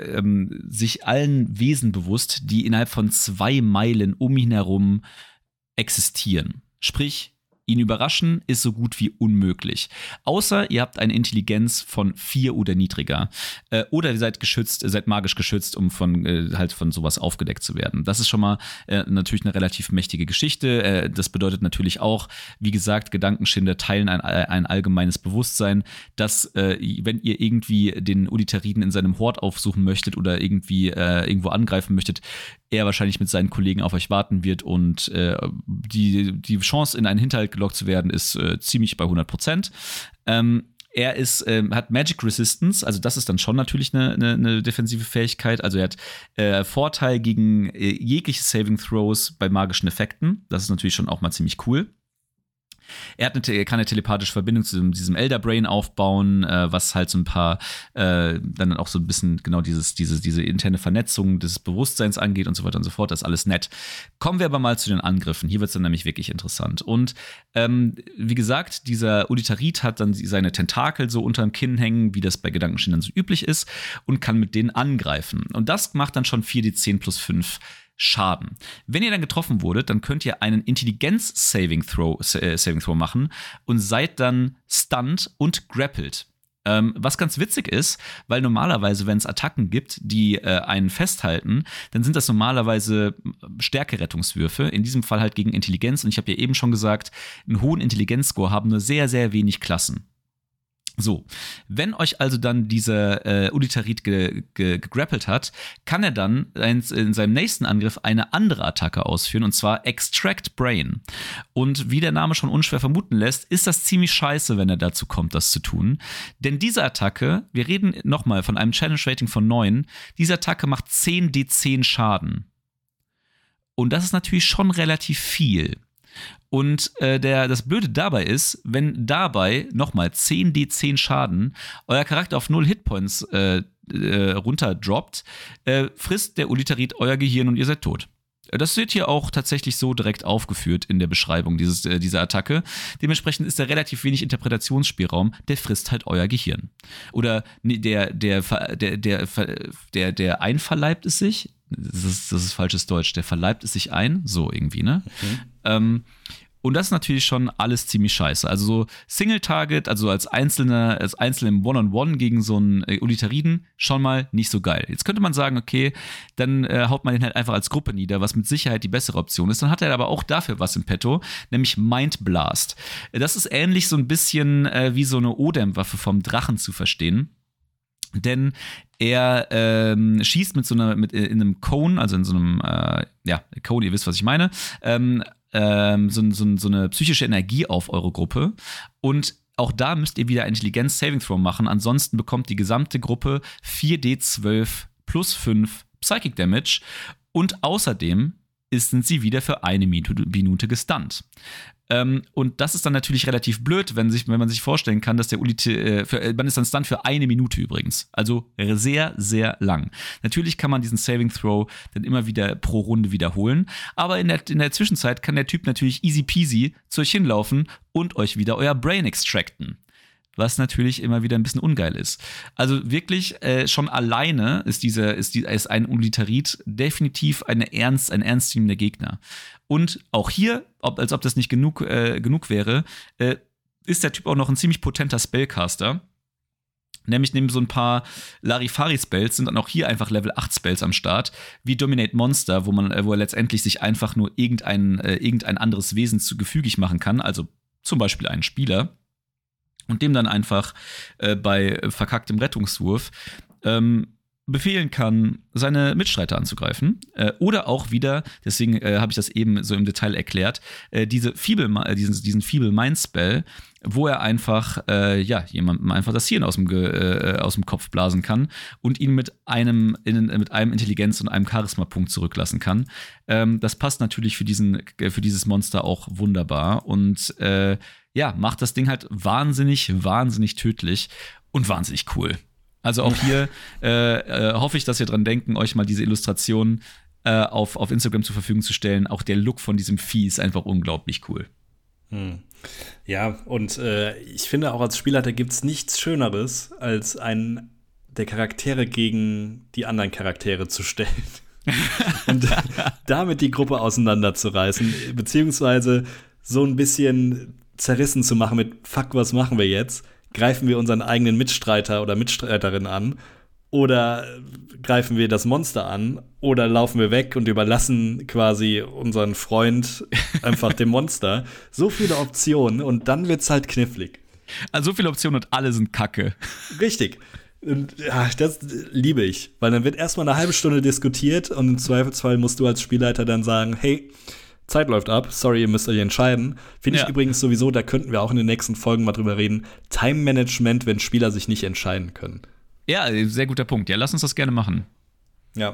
sich allen Wesen bewusst, die innerhalb von 2 Meilen um ihn herum existieren. Sprich, ihn überraschen ist so gut wie unmöglich. Außer ihr habt eine Intelligenz von 4 oder niedriger. Oder ihr seid magisch geschützt, um von sowas aufgedeckt zu werden. Das ist schon mal natürlich eine relativ mächtige Geschichte. Das bedeutet natürlich auch, wie gesagt, Gedankenschinder teilen ein allgemeines Bewusstsein, dass wenn ihr irgendwie den Ulitariden in seinem Hort aufsuchen möchtet oder irgendwie irgendwo angreifen möchtet, er wahrscheinlich mit seinen Kollegen auf euch warten wird und die Chance, in einen Hinterhalt gelockt zu werden, ist ziemlich bei 100%. Er hat Magic Resistance, also das ist dann schon natürlich eine defensive Fähigkeit. Also er hat Vorteil gegen jegliche Saving Throws bei magischen Effekten. Das ist natürlich schon auch mal ziemlich cool. Er kann eine telepathische Verbindung zu diesem Elder Brain aufbauen, was halt so ein paar, dann auch so ein bisschen genau diese interne Vernetzung des Bewusstseins angeht und so weiter und so fort. Das ist alles nett. Kommen wir aber mal zu den Angriffen. Hier wird es dann nämlich wirklich interessant. Und wie gesagt, dieser Ulitarid hat dann seine Tentakel so unterm Kinn hängen, wie das bei Gedankenschindern so üblich ist, und kann mit denen angreifen. Und das macht dann schon 4d10 plus 5 Schaden. Wenn ihr dann getroffen wurdet, dann könnt ihr einen Intelligenz-Saving Throw machen und seid dann stunned und grappled. Was ganz witzig ist, weil normalerweise, wenn es Attacken gibt, die einen festhalten, dann sind das normalerweise Stärkerettungswürfe, in diesem Fall halt gegen Intelligenz. Und ich habe ja eben schon gesagt, einen hohen Intelligenzscore haben nur sehr, sehr wenig Klassen. So, wenn euch also dann dieser Ulitarid gegrappelt hat, kann er dann in seinem nächsten Angriff eine andere Attacke ausführen, und zwar Extract Brain. Und wie der Name schon unschwer vermuten lässt, ist das ziemlich scheiße, wenn er dazu kommt, das zu tun. Denn diese Attacke, wir reden nochmal von einem Challenge-Rating von 9, diese Attacke macht 10d10 Schaden. Und das ist natürlich schon relativ viel. Und das Blöde dabei ist, wenn dabei nochmal 10d10 Schaden euer Charakter auf 0 Hitpoints runterdroppt, frisst der Ulitarid euer Gehirn und ihr seid tot. Das wird hier auch tatsächlich so direkt aufgeführt in der Beschreibung dieser Attacke. Dementsprechend ist da relativ wenig Interpretationsspielraum. Der frisst halt euer Gehirn. Oder der einverleibt es sich. Das ist falsches Deutsch. Der verleibt es sich ein. So irgendwie, ne? Okay. Und das ist natürlich schon alles ziemlich scheiße. Also so Single-Target, also als einzelne im One-on-One gegen so einen Ulitariden, schon mal nicht so geil. Jetzt könnte man sagen, okay, dann haut man den halt einfach als Gruppe nieder, was mit Sicherheit die bessere Option ist. Dann hat er aber auch dafür was im Petto, nämlich Mind Blast. Das ist ähnlich so ein bisschen wie so eine Odem-Waffe vom Drachen zu verstehen. Denn er schießt in einem Cone, also in so einem, Cone, ihr wisst, was ich meine, so eine psychische Energie auf eure Gruppe. Und auch da müsst ihr wieder Intelligenz-Saving-Throw machen. Ansonsten bekommt die gesamte Gruppe 4d12 plus 5 Psychic Damage. Und außerdem sind sie wieder für 1 Minute gestunt. Und das ist dann natürlich relativ blöd, wenn man sich vorstellen kann, dass der Uli, man ist dann Stunt für 1 Minute übrigens. Also sehr, sehr lang. Natürlich kann man diesen Saving Throw dann immer wieder pro Runde wiederholen, aber in der Zwischenzeit kann der Typ natürlich easy peasy zu euch hinlaufen und euch wieder euer Brain extracten. Was natürlich immer wieder ein bisschen ungeil ist. Also wirklich schon alleine ist ein Ulitarit definitiv ein ernstnehmender Gegner. Und auch hier, als ob das nicht genug wäre, ist der Typ auch noch ein ziemlich potenter Spellcaster. Nämlich neben so ein paar Larifari-Spells sind dann auch hier einfach Level 8 Spells am Start, wie Dominate Monster, wo er letztendlich sich einfach nur irgendein anderes Wesen gefügig machen kann, also zum Beispiel einen Spieler. Und dem dann einfach bei verkacktem Rettungswurf befehlen kann, seine Mitstreiter anzugreifen. Oder auch wieder, deswegen habe ich das eben so im Detail erklärt, diesen Feeble Mind Spell, wo er einfach jemandem einfach das Hirn aus dem Kopf blasen kann und ihn mit einem Intelligenz- und einem Charisma-Punkt zurücklassen kann. Das passt natürlich für dieses Monster auch wunderbar und macht das Ding halt wahnsinnig, wahnsinnig tödlich und wahnsinnig cool. Also auch hier hoffe ich, dass ihr dran denken, euch mal diese Illustrationen auf Instagram zur Verfügung zu stellen. Auch der Look von diesem Vieh ist einfach unglaublich cool. Ja, und ich finde auch als Spielleiter gibt es nichts Schöneres, als einen der Charaktere gegen die anderen Charaktere zu stellen. Und damit die Gruppe auseinanderzureißen, beziehungsweise so ein bisschen zerrissen zu machen mit fuck, was machen wir jetzt? Greifen wir unseren eigenen Mitstreiter oder Mitstreiterin an? Oder greifen wir das Monster an? Oder laufen wir weg und überlassen quasi unseren Freund einfach dem Monster? So viele Optionen und dann wird's halt knifflig. Also so viele Optionen und alle sind kacke. Richtig. Und ja, das liebe ich. Weil dann wird erstmal eine halbe Stunde diskutiert und im Zweifelsfall musst du als Spielleiter dann sagen, hey, Zeit läuft ab, sorry, ihr müsst euch entscheiden. Finde ich übrigens sowieso, da könnten wir auch in den nächsten Folgen mal drüber reden. Time-Management, wenn Spieler sich nicht entscheiden können. Ja, sehr guter Punkt. Ja, lass uns das gerne machen. Ja.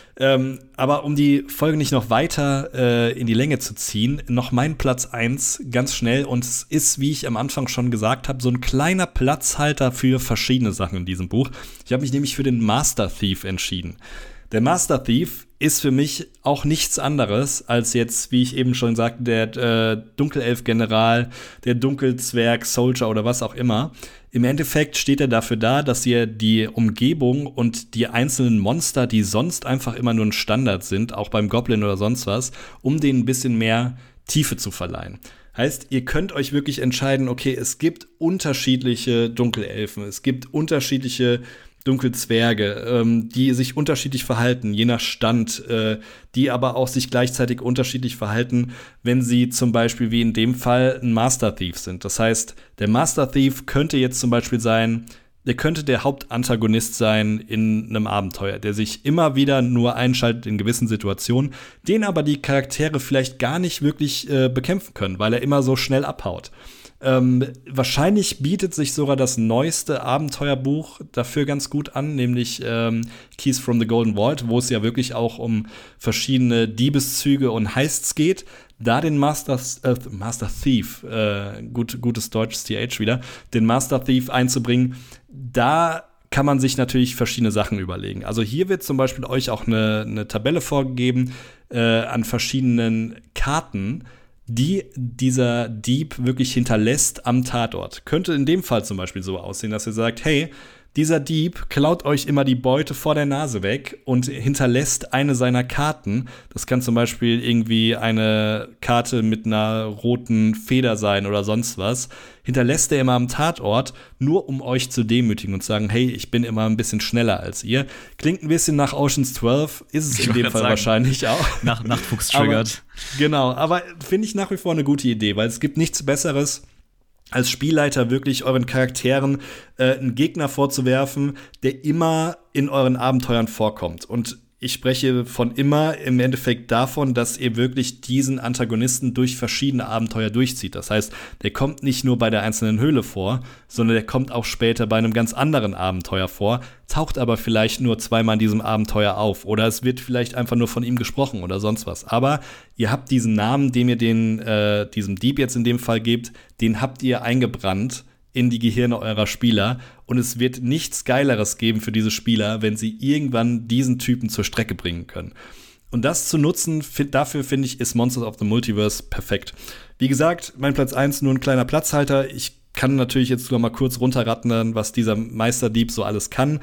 Aber um die Folge nicht noch weiter in die Länge zu ziehen, noch mein Platz 1 ganz schnell. Und es ist, wie ich am Anfang schon gesagt habe, so ein kleiner Platzhalter für verschiedene Sachen in diesem Buch. Ich habe mich nämlich für den Master Thief entschieden. Der Master Thief ist für mich auch nichts anderes als jetzt, wie ich eben schon sagte, der Dunkelelf-General, der Dunkelzwerg, Soldier oder was auch immer. Im Endeffekt steht er dafür da, dass ihr die Umgebung und die einzelnen Monster, die sonst einfach immer nur ein Standard sind, auch beim Goblin oder sonst was, um denen ein bisschen mehr Tiefe zu verleihen. Heißt, ihr könnt euch wirklich entscheiden, okay, es gibt unterschiedliche Dunkelelfen, es gibt unterschiedliche Dunkelzwerge, die sich unterschiedlich verhalten, je nach Stand, die aber auch sich gleichzeitig unterschiedlich verhalten, wenn sie zum Beispiel, wie in dem Fall, ein Master Thief sind. Das heißt, der Master Thief könnte jetzt zum Beispiel sein, der könnte der Hauptantagonist sein in einem Abenteuer, der sich immer wieder nur einschaltet in gewissen Situationen, den aber die Charaktere vielleicht gar nicht wirklich bekämpfen können, weil er immer so schnell abhaut. Wahrscheinlich bietet sich sogar das neueste Abenteuerbuch dafür ganz gut an, nämlich Keys from the Golden Vault, wo es ja wirklich auch um verschiedene Diebeszüge und Heists geht. Da den Master Thief, gutes deutsches TH wieder, den Master Thief einzubringen, da kann man sich natürlich verschiedene Sachen überlegen. Also hier wird zum Beispiel euch auch eine Tabelle vorgegeben an verschiedenen Karten, die dieser Dieb wirklich hinterlässt am Tatort. Könnte in dem Fall zum Beispiel so aussehen, dass ihr sagt, hey, dieser Dieb klaut euch immer die Beute vor der Nase weg und hinterlässt eine seiner Karten. Das kann zum Beispiel irgendwie eine Karte mit einer roten Feder sein oder sonst was. Hinterlässt er immer am Tatort, nur um euch zu demütigen und zu sagen, hey, ich bin immer ein bisschen schneller als ihr. Klingt ein bisschen nach Ocean's 12, ist es in dem Fall wahrscheinlich auch. Nachtfuchs triggert. Genau, aber finde ich nach wie vor eine gute Idee, weil es gibt nichts Besseres, als Spielleiter wirklich euren Charakteren einen Gegner vorzuwerfen, der immer in euren Abenteuern vorkommt. Und Ich spreche von immer im Endeffekt davon, dass ihr wirklich diesen Antagonisten durch verschiedene Abenteuer durchzieht. Das heißt, der kommt nicht nur bei der einzelnen Höhle vor, sondern der kommt auch später bei einem ganz anderen Abenteuer vor, taucht aber vielleicht nur zweimal in diesem Abenteuer auf. Oder es wird vielleicht einfach nur von ihm gesprochen oder sonst was. Aber ihr habt diesen Namen, den ihr diesem Dieb jetzt in dem Fall gebt, den habt ihr eingebrannt in die Gehirne eurer Spieler, und es wird nichts Geileres geben für diese Spieler, wenn sie irgendwann diesen Typen zur Strecke bringen können. Und das zu nutzen, dafür finde ich, ist Monsters of the Multiverse perfekt. Wie gesagt, mein Platz 1 nur ein kleiner Platzhalter. Ich kann natürlich jetzt sogar mal kurz runterrattern, was dieser Meisterdieb so alles kann.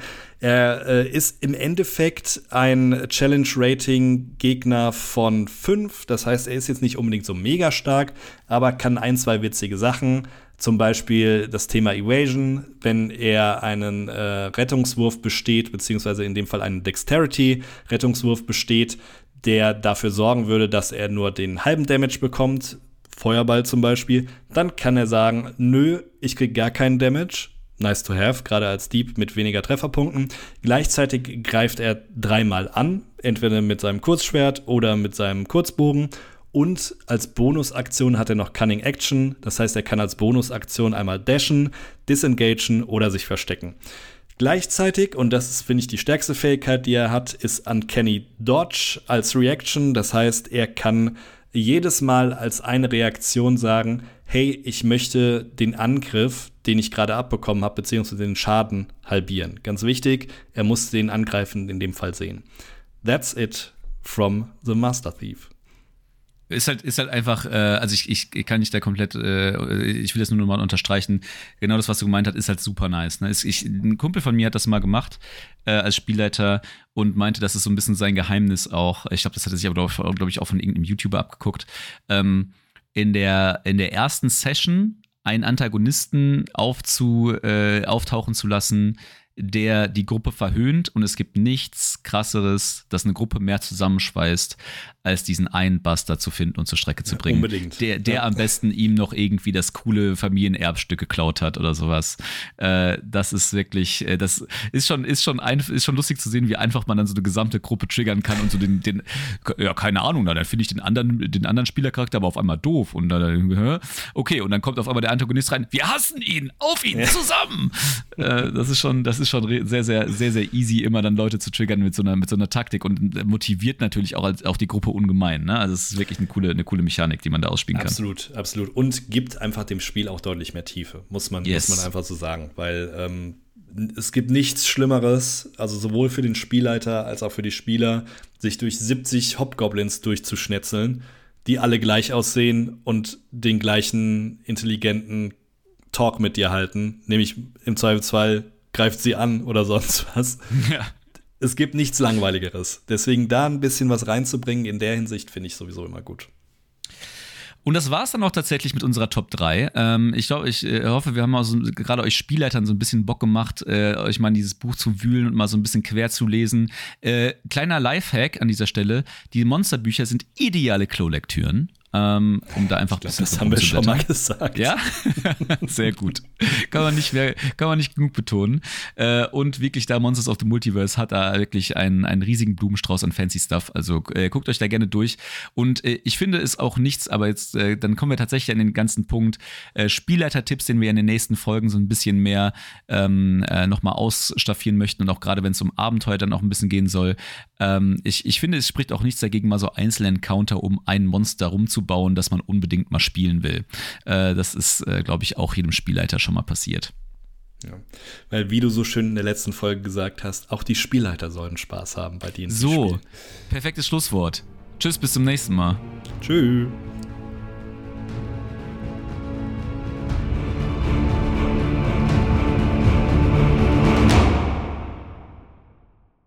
Er ist im Endeffekt ein Challenge-Rating-Gegner von 5. Das heißt, er ist jetzt nicht unbedingt so mega stark, aber kann 1, 2 witzige Sachen. Zum Beispiel das Thema Evasion, wenn er einen Rettungswurf besteht, beziehungsweise in dem Fall einen Dexterity-Rettungswurf besteht, der dafür sorgen würde, dass er nur den halben Damage bekommt, Feuerball zum Beispiel, dann kann er sagen, nö, ich krieg gar keinen Damage. Nice to have, gerade als Dieb mit weniger Trefferpunkten. Gleichzeitig greift er 3-mal an, entweder mit seinem Kurzschwert oder mit seinem Kurzbogen. Und als Bonusaktion hat er noch Cunning Action. Das heißt, er kann als Bonusaktion einmal dashen, disengagen oder sich verstecken. Gleichzeitig, und das ist, finde ich, die stärkste Fähigkeit, die er hat, ist Uncanny Dodge als Reaction. Das heißt, er kann jedes Mal als eine Reaktion sagen, hey, ich möchte den Angriff, den ich gerade abbekommen habe, beziehungsweise den Schaden halbieren. Ganz wichtig, er muss den Angreifenden in dem Fall sehen. That's it from the Master Thief. Ist halt einfach, also ich kann nicht da komplett, ich will das nur noch mal unterstreichen, genau das, was du gemeint hast, ist halt super nice. Ne? Ein Kumpel von mir hat das mal gemacht als Spielleiter und meinte, das ist so ein bisschen sein Geheimnis auch. Ich glaube, das hat er sich aber, glaube ich, auch von irgendeinem YouTuber abgeguckt. In der ersten Session einen Antagonisten auftauchen zu lassen, der die Gruppe verhöhnt, und es gibt nichts Krasseres, das eine Gruppe mehr zusammenschweißt, als diesen einen Buster zu finden und zur Strecke zu bringen. Unbedingt. Der am besten ihm noch irgendwie das coole Familienerbstück geklaut hat oder sowas. Das ist wirklich, das ist schon lustig zu sehen, wie einfach man dann so eine gesamte Gruppe triggern kann und so den ja, keine Ahnung, dann finde ich den anderen Spielercharakter aber auf einmal doof und dann, okay, und dann kommt auf einmal der Antagonist rein, wir hassen ihn, auf ihn, zusammen! Das ist schon sehr, sehr, sehr, sehr easy, immer dann Leute zu triggern mit so einer Taktik, und motiviert natürlich auch die Gruppe ungemein. Ne? Also es ist wirklich eine coole Mechanik, die man da ausspielen kann. Absolut, absolut. Und gibt einfach dem Spiel auch deutlich mehr Tiefe, muss man einfach so sagen. Weil es gibt nichts Schlimmeres, also sowohl für den Spielleiter als auch für die Spieler, sich durch 70 Hobgoblins durchzuschnetzeln, die alle gleich aussehen und den gleichen intelligenten Talk mit dir halten. Nämlich im Zweifelsfall greift sie an oder sonst was. Ja. Es gibt nichts Langweiligeres. Deswegen da ein bisschen was reinzubringen in der Hinsicht finde ich sowieso immer gut. Und das war es dann auch tatsächlich mit unserer Top 3. Ich hoffe, wir haben auch gerade euch Spielleitern so ein bisschen Bock gemacht, euch mal in dieses Buch zu wühlen und mal so ein bisschen quer zu lesen. Kleiner Lifehack an dieser Stelle: Die Monsterbücher sind ideale Klo-Lektüren. Um da einfach ein bisschen das haben wir schon mal gesagt. Ja? Sehr gut. Kann man nicht genug betonen. Und wirklich, da Monsters of the Multiverse hat da wirklich einen riesigen Blumenstrauß an fancy Stuff. Also guckt euch da gerne durch. Und ich finde es auch nichts, aber jetzt, dann kommen wir tatsächlich an den ganzen Punkt. Spielleiter-Tipps, den wir in den nächsten Folgen so ein bisschen mehr nochmal ausstaffieren möchten. Und auch gerade, wenn es um Abenteuer dann auch ein bisschen gehen soll. Ich finde, es spricht auch nichts dagegen, mal so einzelne Encounter um ein Monster rumzubauen, das man unbedingt mal spielen will. Das ist, glaube ich, auch jedem Spielleiter schon mal passiert. Ja. Weil, wie du so schön in der letzten Folge gesagt hast, auch die Spielleiter sollen Spaß haben bei D&D. So, perfektes Schlusswort. Tschüss, bis zum nächsten Mal. Tschüss.